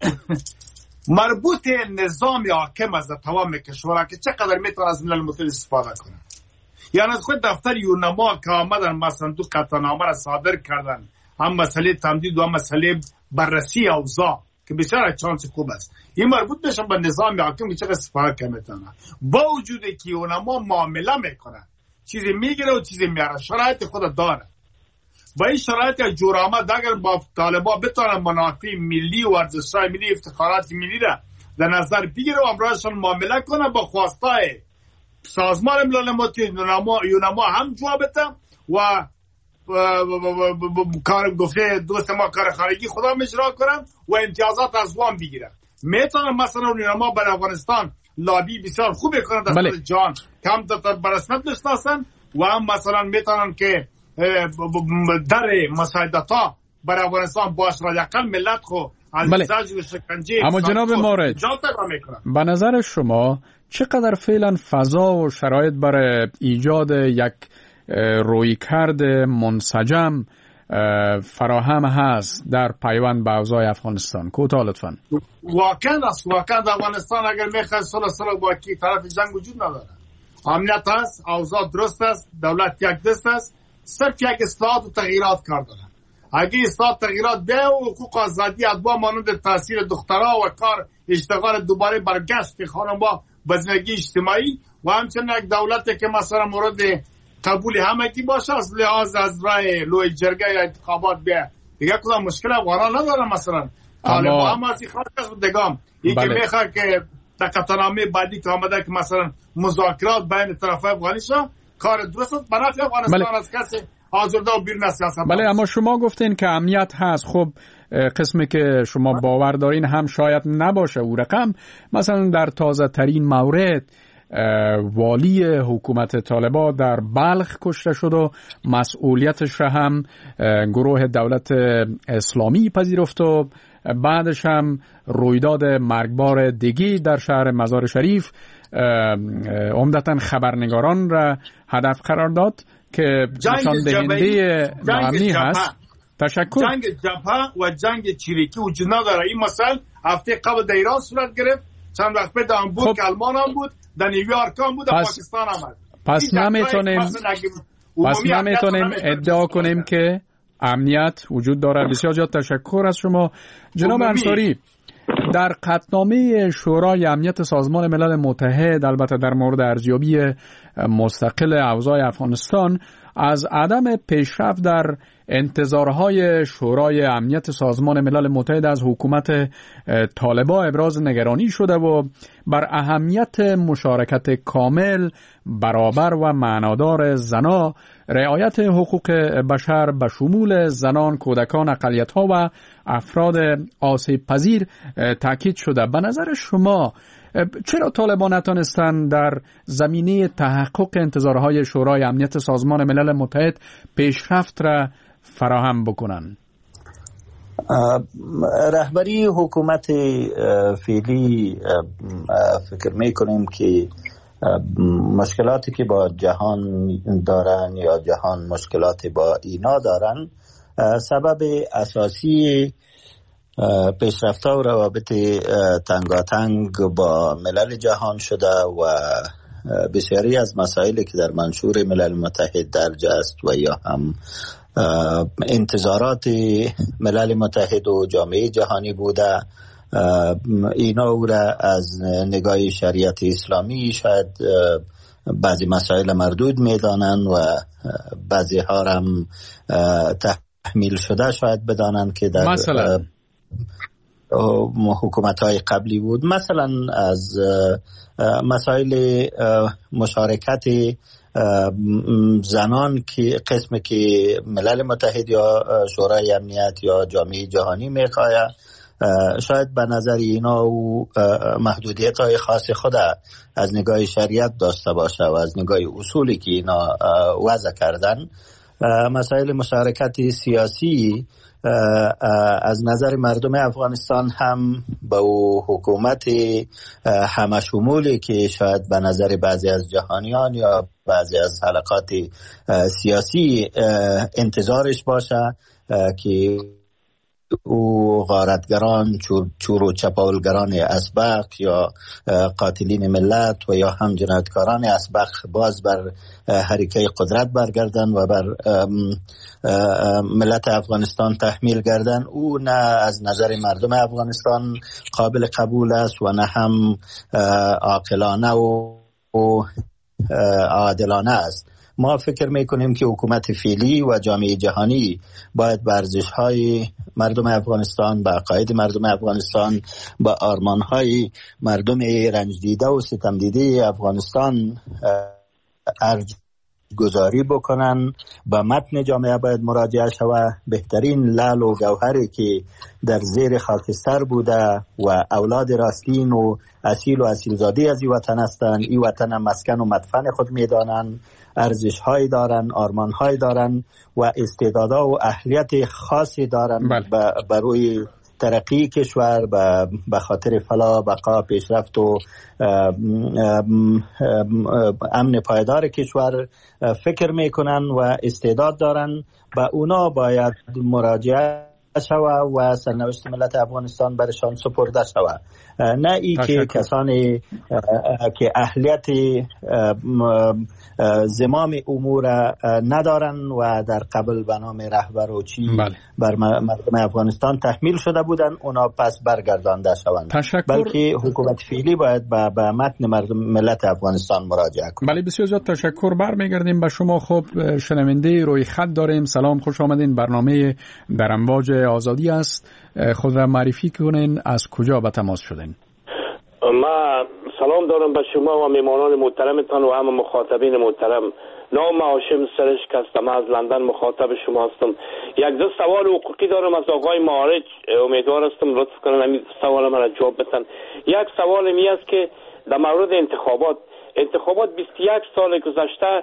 مربوط نظام حاکم از تمام کشورها که چقدر میتونه از ملل متحد استفاده کنه. یعنی از خود دفتر یونما که آمدن ما صندوق قطعنامه را صادر کردن، هم مسئله تمدید و هم مسئله بررسی اوضاع که بسیار چانس خوب است، این مربوط میشه به نظام حاکم که چقدر استفاده کنه میتونه. با وجودی که یونما معامله میکنه، چیزی میگیره و چیزی میاره، شرایط خود داره. با این شرایط جور آمد اگر با طالبان بتونن منافع ملی و ارزش‌های ملی، افتخارات ملی را در نظر بگیره و امرایشان معامله کنه با خواستای سازمان ملل متحد یونما یونما هم جواب بده و کار گفته دوست ما کار خارجی خدا اجرا کنن و امتیازات از وام بگیرن. میتونن مثلا یونما بر افغانستان لابی بسیار خوب کنن در بله. جهان کم تا برسمت نشناسن و هم مثلا میتونن که در مساعدت ها بر افغانستان باش را یقل ملت خو از بله. زج و شکنجه. اما جناب مورد به نظر شما چقدر فعلا فضا و شرایط برای ایجاد یک رویکرد منسجم فراهم هست در پیوند به اوضاع افغانستان؟ کوتاه لطفاً. واقعا است، واقعا در افغانستان اگر میخواد صلح صلح با کی طرف جنگ وجود نداره. امنیت هست، اوضاع درست است، دولت یک دست است، صرف یک اصلاحات و تغییرات کار داره. اگه اصلاحات تغییرات بیاید و حقوق آزادی ادوا مانند تاثیر دخترها و کار اشتغال دوباره برگشت خانم‌ها به زندگی اجتماعی و همچنین یک دولتی که مثلا مورد قبول همگی باشه از لحاظ از راه لوی جرگه یا انتخابات بیاید دیگه کدام مشکل افغانان نداره. مثلا طالبان هم از خاص است دیگم این که میخواد که در قطعنامه بعدی که آمده که مثلا مذاکرات بین طرفای افغانستان کار درست است برای افغانستان بله. از کسی آزرده و بیرون از سیاست. بله اما شما گفتین که امنیت هست. خب قسمی که شما باور دارین هم شاید نباشه او رقم. مثلا در تازه ترین مورد والی حکومت طالبان در بلخ کشته شد و مسئولیتش را هم گروه دولت اسلامی پذیرفت و بعدش هم رویداد مرگبار دیگی در شهر مزار شریف عمدتاً خبرنگاران را هدف قرار داد که نشان دهنده ناامنی هست. تشکر. جنگ جبهه و جنگ چریکی وجود نداره. این مسئله هفته قبل در ایران صورت گرفت، چند وقت بعد هم بود که آلمان هم بود، در نیویورک هم بود، در پاکستان هم بود. پس نمیتونیم پس نمیتونیم ادعا کنیم که امنیت وجود داره. بسیار زیاد تشکر از شما جناب انصاری. در قطعنامه شورای امنیت سازمان ملل متحد البته در مورد ارزیابی مستقل اوضاع افغانستان از عدم پیشرفت در انتظارهای شورای امنیت سازمان ملل متحد از حکومت طالبان ابراز نگرانی شده و بر اهمیت مشارکت کامل، برابر و معنادار زنان، رعایت حقوق بشر به شمول زنان، کودکان، اقلیت‌ها و افراد آسیب پذیر تاکید شده. به نظر شما چرا طالبان نتونستند در زمینه تحقق انتظارهای شورای امنیت سازمان ملل متحد پیشرفت را فراهم بکنن؟ رهبری حکومت فعلی فکر میکنیم که مشکلاتی که با جهان دارن یا جهان مشکلاتی با اینا دارن سبب اساسی پیشرفت‌ها و روابط تنگاتنگ با ملل جهان شده و بسیاری از مسائلی که در منشور ملل متحد درج است و یا هم انتظارات ملل متحد و جامعه جهانی بوده، اینا او را از نگاه شریعت اسلامی شاید بعضی مسائل مردود میدانند و بعضی ها هم تحمیل شده شاید بدانند که در مثلا حکومت‌های قبلی بود. مثلا از مسائل مشارکت زنان که قسم که ملل متحد یا شورای امنیت یا جامعه جهانی میخواه، شاید به نظر اینا و محدودیت های خاص خود از نگاه شریعت داشته باشه و از نگاه اصولی که اینا وضع کردن. مسائل مشارکت سیاسی از نظر مردم افغانستان هم با حکومت همه شمولی که شاید به نظر بعضی از جهانیان یا بعضی از حلقات سیاسی انتظارش باشه که او غارتگران، چور, چور و چپاولگران اسبق یا قاتلین ملت و یا هم جنایتکاران اسبق باز بر حرکه قدرت برگردن و بر ملت افغانستان تحمیل گردن، او نه از نظر مردم افغانستان قابل قبول است و نه هم عاقلانه و عادلانه است. ما فکر میکنیم که حکومت فعلی و جامعه جهانی باید به ارزش‌های مردم افغانستان، به عقاید مردم افغانستان، به آرمان‌های مردم رنج دیده و ستم دیده افغانستان ارج گذاری بکنن. به متن جامعه باید مراجعه شود. بهترین لعل و گوهری که در زیر خاکستر بوده و اولاد راستین و اصیل و اصیلزاده از این وطن هستند، این وطن مسکن و مدفن خود میدانند، ارزش های دارن، آرمان های دارن و استعدادها و اهلیت خاصی دارن برای ترقی کشور، به خاطر فلاح، بقا، پیشرفت و امن پایدار کشور فکر میکنن و استعداد دارن. به اونا باید مراجعه شود و سرنوشت ملت افغانستان برشان سپرده شود، نه ای که کسانی که اهلیت زمام امور ندارن و در قبل به نام رهبر و چی بله. بر مردم افغانستان تحمیل شده بودن اونا پس برگردانده شوند. بلکه حکومت فعلی باید به با متن مردم ملت افغانستان مراجعه کنه. بله بسیار زیاد تشکر. برمیگردیم به شما. خب شنونده روی خط داریم. سلام، خوش آمدین. برنامه در امواج آزادی است. خود را معرفی کنین، از کجا به تماس شدین؟ ما سلام دارم به شما و میمانان محترمتان و همه مخاطبین محترم. نام هاشم سرشک هستم، از لندن مخاطب شما هستم. یک دو سوال حقوقی دارم از آقای معارج، امیدوار هستم لطف کنن همین سوال من را جواب بدن. یک سوال می است که در مورد انتخابات انتخابات بیست و یک سال گذشته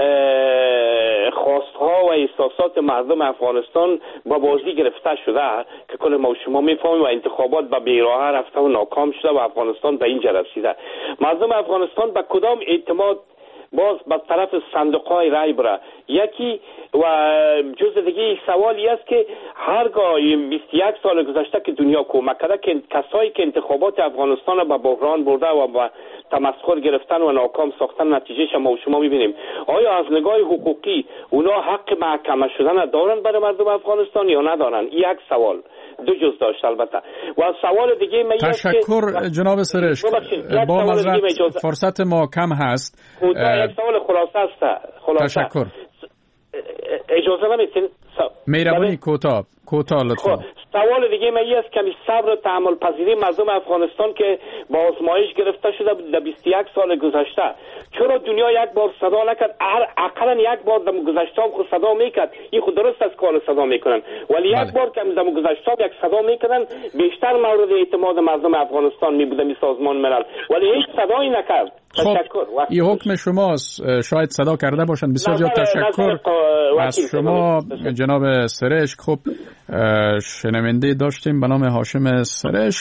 خواستها و احساسات مردم افغانستان با بازی گرفته شده که کل ما و شما میفهمیم و انتخابات به بیراه رفته و ناکام شده و افغانستان به اینجا رسیده. مردم افغانستان به کدام اعتماد باز به طرف صندوق‌های رای بره؟ یکی و جز دیگه سوالی است که هرگاه بیست و یک سال گذشته که دنیا کمک کرده که کسایی که انتخابات افغانستان به بحران برده و با تمسخر گرفتن و ناکام ساختن نتیجهش ما و شما میبینیم، آیا از نگاه حقوقی اونا حق محکمه شدن دارن برای مردم افغانستان یا ندارن؟ یک سوال. دو جز داشت البته. و سوال دیگه من تشکر جناب سرشک. با معذرت فرصت ما کم هست. یک سوال خلاصه است. خلاصه. تشکر. اجازه نمیتین؟ مهربانی کوتاه کوتاه لطفا. سوال دیگه من است کمی صبر و تحمل پذیری مردم افغانستان که با آزمایش گرفته شده در بیست و یک سال گذشته. چرا دنیا یک بار صدا نکرد؟ اقلا یک بار در گذشته خود صدا میکرد. این خود درست است که صدا میکنن، ولی یک بار که در گذشته یک صدا میکردن بیشتر مورد اعتماد مردم افغانستان میبوده می سازمان ملل، ولی هیچ صدایی نکرد. خب این حکم شماست، شاید صدا کرده باشند. بسیار زیاد تشکر از شما جناب سرشک. خب شنونده داشتیم به نام هاشم سرشک.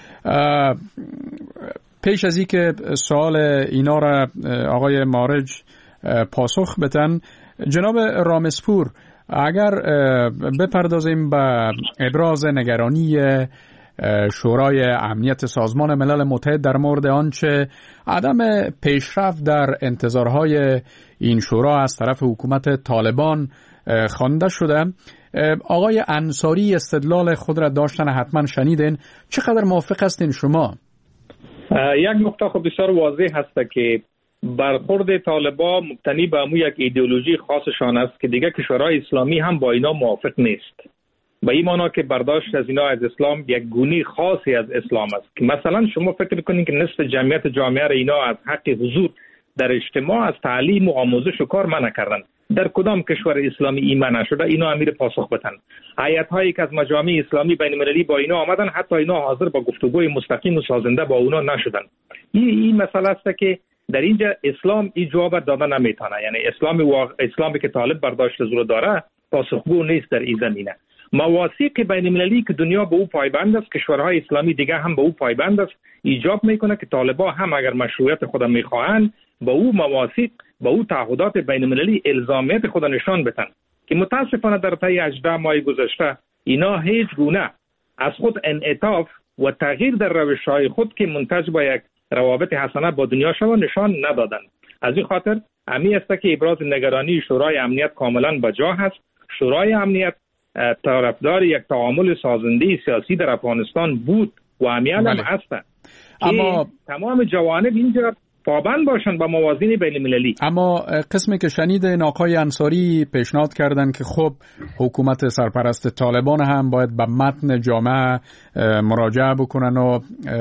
پیش از این که سوال اینا را آقای مارج پاسخ بدن، جناب رامسپور اگر بپردازیم به ابراز نگرانی شورای امنیت سازمان ملل متحد در مورد آنچه عدم پیشرفت در انتظارهای این شورا از طرف حکومت طالبان خوانده شده، آقای انصاری استدلال خود را داشتن، حتما شنیدین. چقدر موافق هستین شما؟ یک نکته خب بسیار واضح هست که برخورد طالبان مبتنی به امو یک ایدئولوژی خاصشان است که دیگه کشورهای اسلامی هم با اینا موافق نیست. به این معنا که برداشت از اینا از اسلام یک گونه خاصی از اسلام است که مثلا شما فکر کنید که نصف جمعیت جامعه را اینا از حق حضور در اجتماع، از تعلیم و آموزش و کار منع کردن. در کدام کشور اسلامی این منع شده؟ اینا امیر پاسخ بدن. هیئت‌هایی که از مجامع اسلامی بین‌المللی با اینا آمدن، حتی اینا حاضر با گفتگوی مستقیم و سازنده با اونا نشدن. این این مسئله است که در اینجا اسلام این جواب دادن نمیتونه. یعنی اسلام واقع اسلامی که طالب برداشت زور داره پاسخگو نیست در این زمینه. مواثیق بین‌المللی که دنیا به او پایبند است، کشورهای اسلامی دیگه هم به او پایبند است، ایجاب میکنه که طالبان هم اگر مشروعیت خود میخواهند با او مواثیق، با او تعهدات بین‌المللی الزامیت خود نشان بدن که متاسفانه در طی هجده ماه گذشته اینا هیچ گونه از خود انعطاف و تغییر در روش‌های خود که منتج به یک روابط حسنه با دنیا شود نشان ندادند. از این خاطر امی است که ابراز نگرانی شورای امنیت کاملا بجا است. شورای امنیت طرفدار یک تعامل سازنده سیاسی در افغانستان بود و همیشه هم هست. اما تمام جوانب اینجا پابند باشند به موازین بین المللی. اما قسمی که شنیدین آقای انصاری پیشنهاد کردن که خب حکومت سرپرست طالبان هم باید به متن جامعه مراجعه بکنن و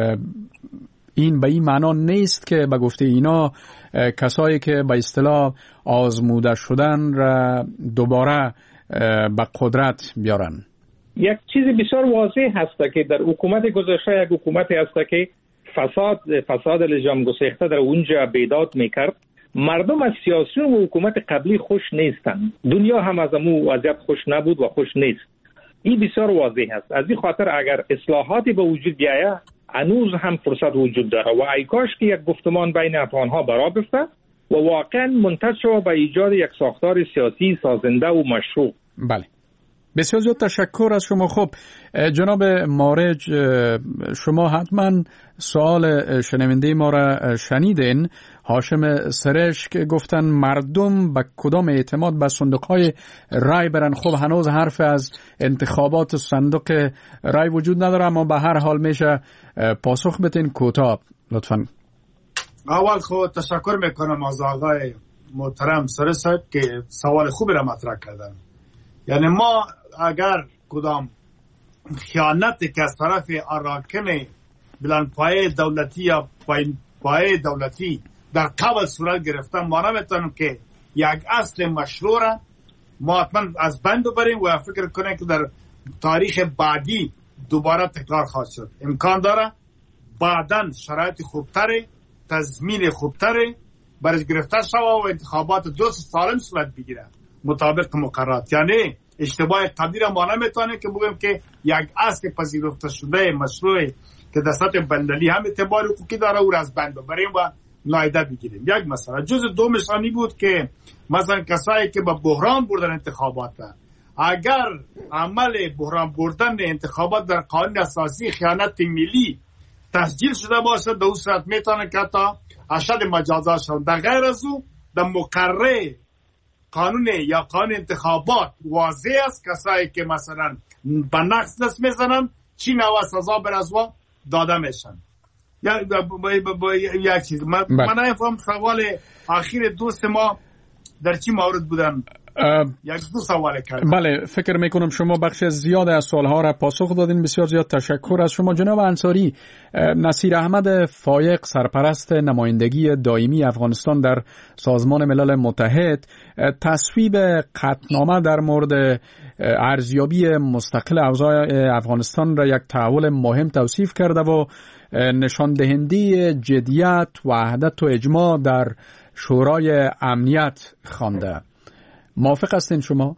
این به این معنا نیست که به گفته اینا کسایی که به اصطلاح آزموده شدن را دوباره به قدرت بیارن. یک چیز بسیار واضح هست که در حکومت گذشته یک حکومتی هست که فساد فساد لجام گسیخته در اونجا بیداد میکرد. مردم از سیاسیون و حکومت قبلی خوش نیستن. دنیا هم از امو وضعیت خوش نبود و خوش نیست. این بسیار واضح است. از این خاطر اگر اصلاحاتی به وجود بیاید هنوز هم فرصت وجود داره و ای کاش که یک گفتمان بین افغانها برا بفته و واقعا منتج شود به ایجاد یک ساختار سیاسی سازنده و مشروع. بله، بسیار زیاد تشکر از شما. خب جناب مارج، شما حتما سوال شنونده ما را شنیدین. هاشم سرش که گفتن مردم به کدام اعتماد به صندوق‌های رای برن. خب هنوز حرف از انتخابات صندوق رای وجود نداره، اما به هر حال میشه پاسخ بتین کوتاه لطفاً. اول خود تشکر میکنم از آقای محترم سرش که سوال خوبی را مطرح کردن. یعنی ما اگر کدام خیانتی که از طرف اراکن بلند پایه دولتی یا پایه دولتی در قبل صورت گرفتن، ما نمیتونیم که یک اصل مشروع را ما حتما از بند ببریم و فکر کنیم که در تاریخ بعدی دوباره تکرار خواهد شد. امکان داره بعداً شرایط خوبتری، تضمین خوبتری برای گرفته شود و انتخابات درست سالم صورت بگیره مطابق مقررات. یعنی اشتباه قبلی را ما نمیتونیم که بگیم که یک اصل پذیرفته شده مشروع که در سطح بندلی هم اعتبار حقوقی داره او را از بند ببریم و نایده بگیریم. یک مسئله. جز دومش آنی بود که مثلا کسایی که به بحران بردن انتخابات، اگر عمل بحران بردن انتخابات در قانون اساسی خیانت ملی تسجیل شده باشه، در اون صورت میتونه که تا اشد مجازات شون. در غیر از او در مقرر قانون یا قانون انتخابات واضح است کسایی که مثلا به نقص دست میزنن چی نوع سزا بر از وا داده میشن. یا یک چیز من من نفهم سوال اخیر دوست ما در چی مورد بودن. یک دو سوال کردم. بله، فکر میکنم شما بخش زیاد از سوالها را پاسخ دادین. بسیار زیاد تشکر از شما. جناب انصاری، نصیر احمد فایق سرپرست نمایندگی دائمی افغانستان در سازمان ملل متحد تصویب قطعنامه در مورد ارزیابی مستقل اوضاع افغانستان را یک تحول مهم توصیف کرده و نشان دهنده جدیت، وحدت و اجماع در شورای امنیت خوانده. موافق هستین شما؟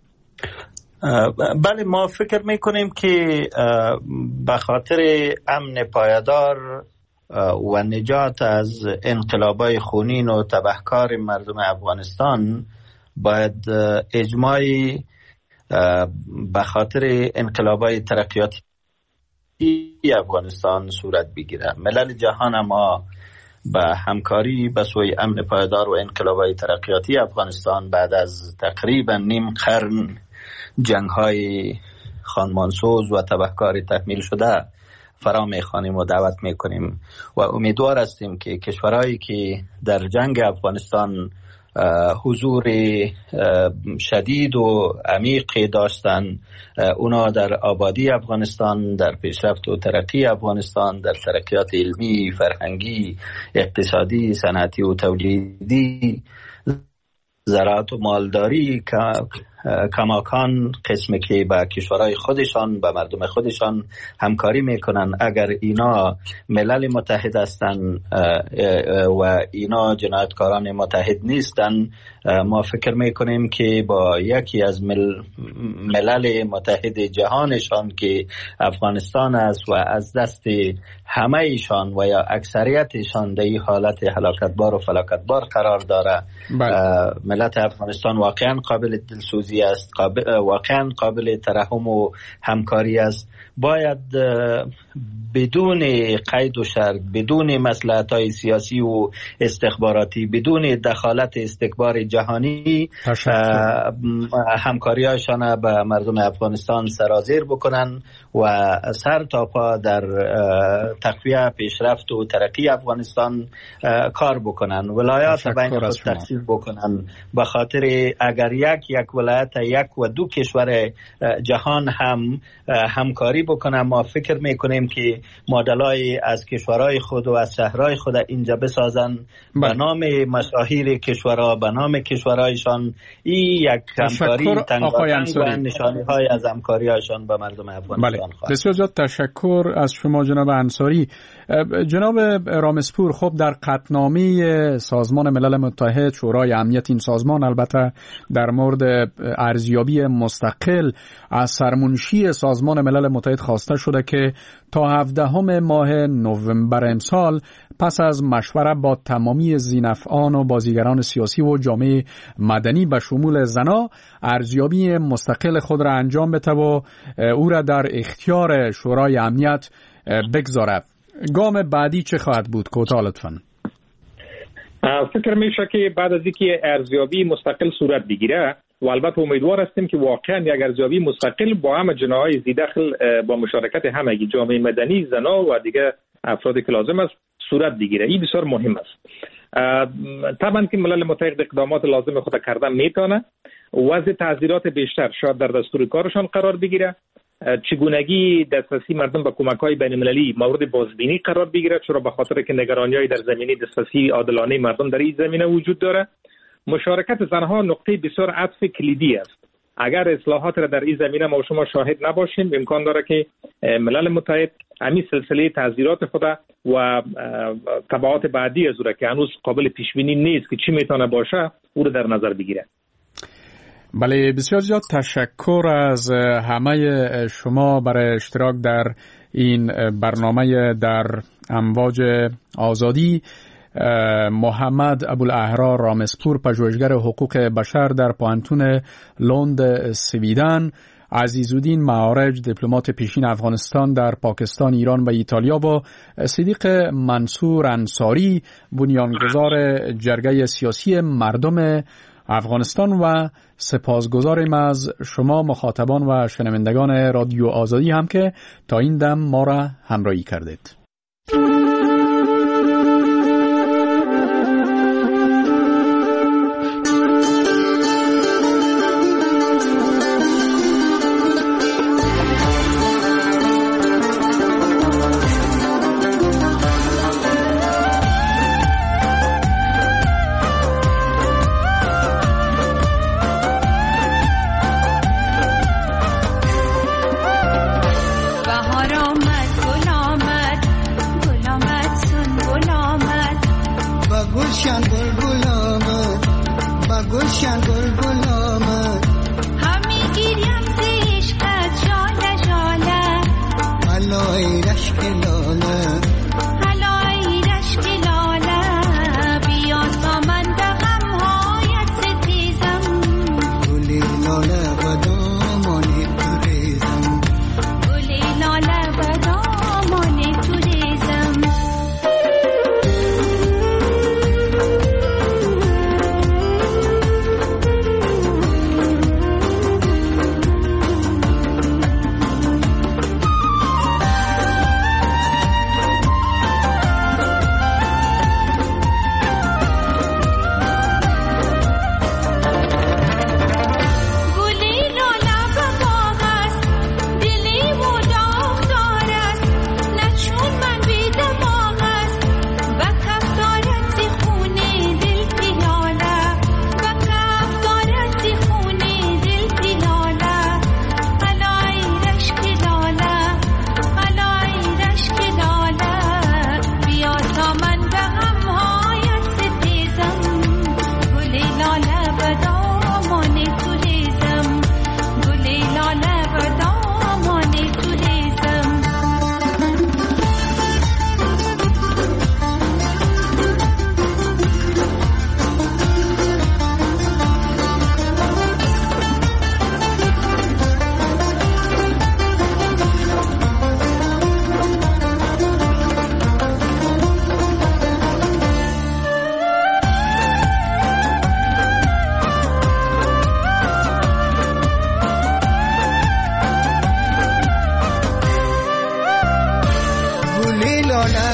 بله، ما فکر میکنیم که به خاطر امن پایدار و نجات از انقلابای خونین و تبهکار مردم افغانستان باید اجماعی به خاطر انقلابای ترقیاتی افغانستان صورت بگیره. ملل جهان ما به همکاری به سوی امن پایدار و انقلابای ترقیاتی افغانستان بعد از تقریبا نیم قرن جنگ‌های خانمانسوز و تبهکاری تکمیل شده فرا میخوانیم و دعوت میکنیم و امیدوار هستیم که کشورهایی که در جنگ افغانستان حضور شدید و عمیق داشتن، اونا در آبادی افغانستان، در پیشرفت و ترقی افغانستان، در ترقیات علمی، فرهنگی، اقتصادی، صنعتی و تولیدی، زراعت و مالداری کماکان قسمی که با کشورهای خودشان، با مردم خودشان همکاری میکنن، اگر اینا ملل متحد هستن و اینا جنایتکاران متحد نیستن، ما فکر میکنیم که با یکی از مل ملل متحد جهانشان که افغانستان است و از دست همه ایشان و یا اکثریتشان در این حالت هلاکتبار و فلاکتبار قرار داره، ملت افغانستان واقعا قابل دلسوزی است، قابل واقعا قابل ترحم و همکاری است. باید بدون قید و شرط، بدون مصلحت‌های سیاسی و استخباراتی، بدون دخالت استکبار جهانی همکاری‌هاشان به مردم افغانستان سرازیر بکنن و سر تا پا در تقویت پیشرفت و ترقی افغانستان کار بکنن، ولایات بین خود تقسیم بکنن، به خاطر اگر یک یک ولایت یک و دو کشور جهان هم همکاری بکنن، ما فکر میکنیم که مدلای از کشورهای خود و از شهرهای خود اینجا بسازن به نام مشاهیر کشورها، به نام کشورهایشان. این یک همکاری تنگاتنگ و نشانه های از همکاری هایشان به مردم افغانستان خواهد. بسیار زیاد تشکر از شما جناب انصاری. جناب رامسپور، خب در قطعنامه سازمان ملل متحد، شورای امنیت این سازمان البته در مورد ارزیابی مستقل از سرمنشی سازمان ملل متحد خواسته شده که تا هفدهم ماه نوامبر امسال پس از مشورت با تمامی ذی‌نفعان و بازیگران سیاسی و جامعه مدنی به شمول زنا ارزیابی مستقل خود را انجام بده و او را در اختیار شورای امنیت بگذارد. گام بعدی چه خواهد بود؟ کوتاه لطفاً. فکر میشه که بعد از اینکه ارزیابی مستقل صورت بگیره و البته امیدوار هستیم که واقعا یک ارزیابی مستقل با همه جناح‌های ذی‌دخل با مشارکت همگی جامعه مدنی، زنا و دیگه افرادی که لازم است صورت بگیره. این بسیار مهم است. طبعا که ملل متحد اقدامات لازم خود کردن میتونه، وضع تعزیرات بیشتر شاید در دستور کارشان قرار بگیره، چگونگی دسترسی مردم به کمک‌های بین‌المللی مورد بازبینی قرار بگیره، چرا به خاطر که نگرانی‌های در زمینه دسترسی عادلانه مردم در این زمینه وجود داره. مشارکت زنها نقطه بسیار عطف کلیدی است. اگر اصلاحات را در این زمینه ما شما شاهد نباشیم، امکان داره که ملل متحد همین سلسله تعزیرات خود و تبعات بعدی از او که هنوز قابل پیش بینی نیست که چی میتونه باشه، او را در نظر بگیره. بله، بسیار زیاد تشکر از همه شما برای اشتراک در این برنامه در امواج آزادی. محمد ابوالاحرار رامسپور، پژوهشگر حقوق بشر در پوهنتون لند سویدن، عزیزالدین معارج، دیپلمات پیشین افغانستان در پاکستان، ایران و ایتالیا، و صدیق منصور انصاری، بنیانگذار جرگه سیاسی مردم افغانستان، و سپاسگزاریم از شما مخاطبان و شنوندگان رادیو آزادی هم که تا این دم ما را همراهی کردید.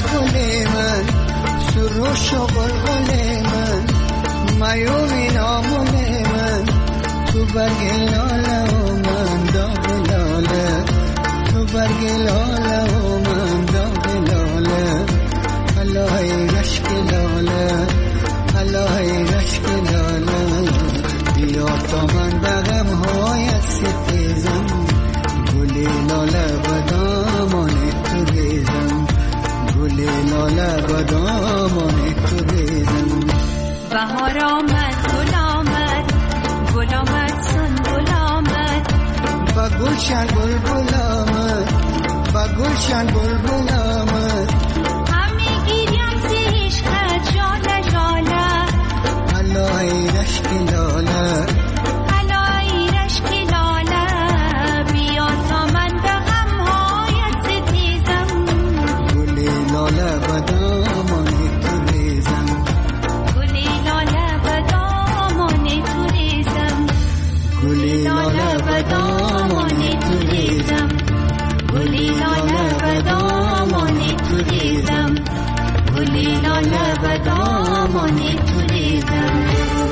گل من سروش و گل من میوم نامون من تو برگ لاله و من داغ لاله تو برگ لاله و من داغ لاله الهی رشک لاله الهی رشک لاله بیا تا من بغم های ستیزم گلی لاله بدامان تو ریزم گلی لاله بدامان تو ریزم بهار آمد گل آمد گل آمد سن گل آمد با گلشن گل گل آمد با گلشن گل گل آمد همی گیریم زیش خد جاله جاله الهی رشک لاله الهی رشک لاله بیا تا من به غم‌هایت ستیزم گلی لاله بدامان تو ریزم گلی لاله بدامان تو ریزم گلی لاله بدامان تو ریزم گلی لاله بدامان تو ریزم گلی لاله بدامان تو ریزم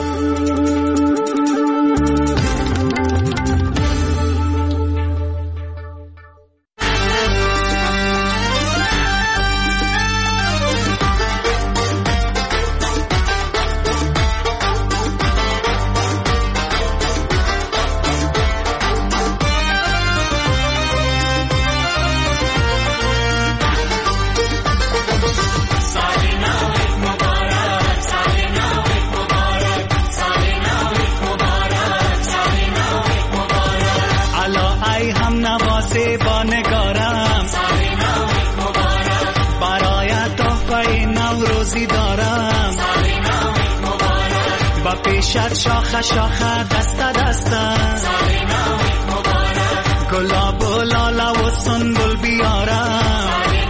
پیشت شاخه شاخه دست دسته گلاب و لاله و سنبل بیارم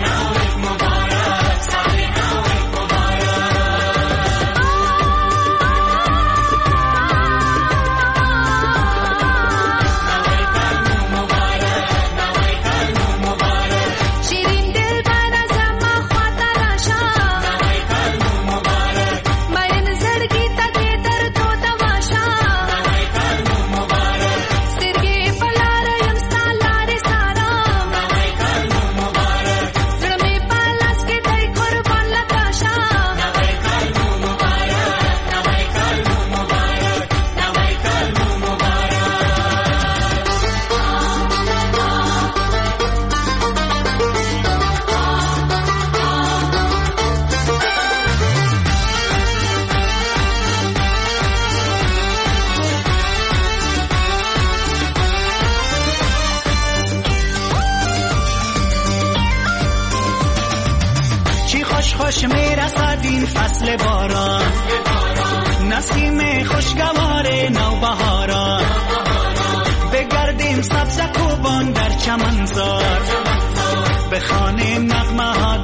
خوش میرسد این فصل باران نسیم خوشگوار نوبهاران بگردیم سبز کوبان در چمنزار بخوانیم نغمه ها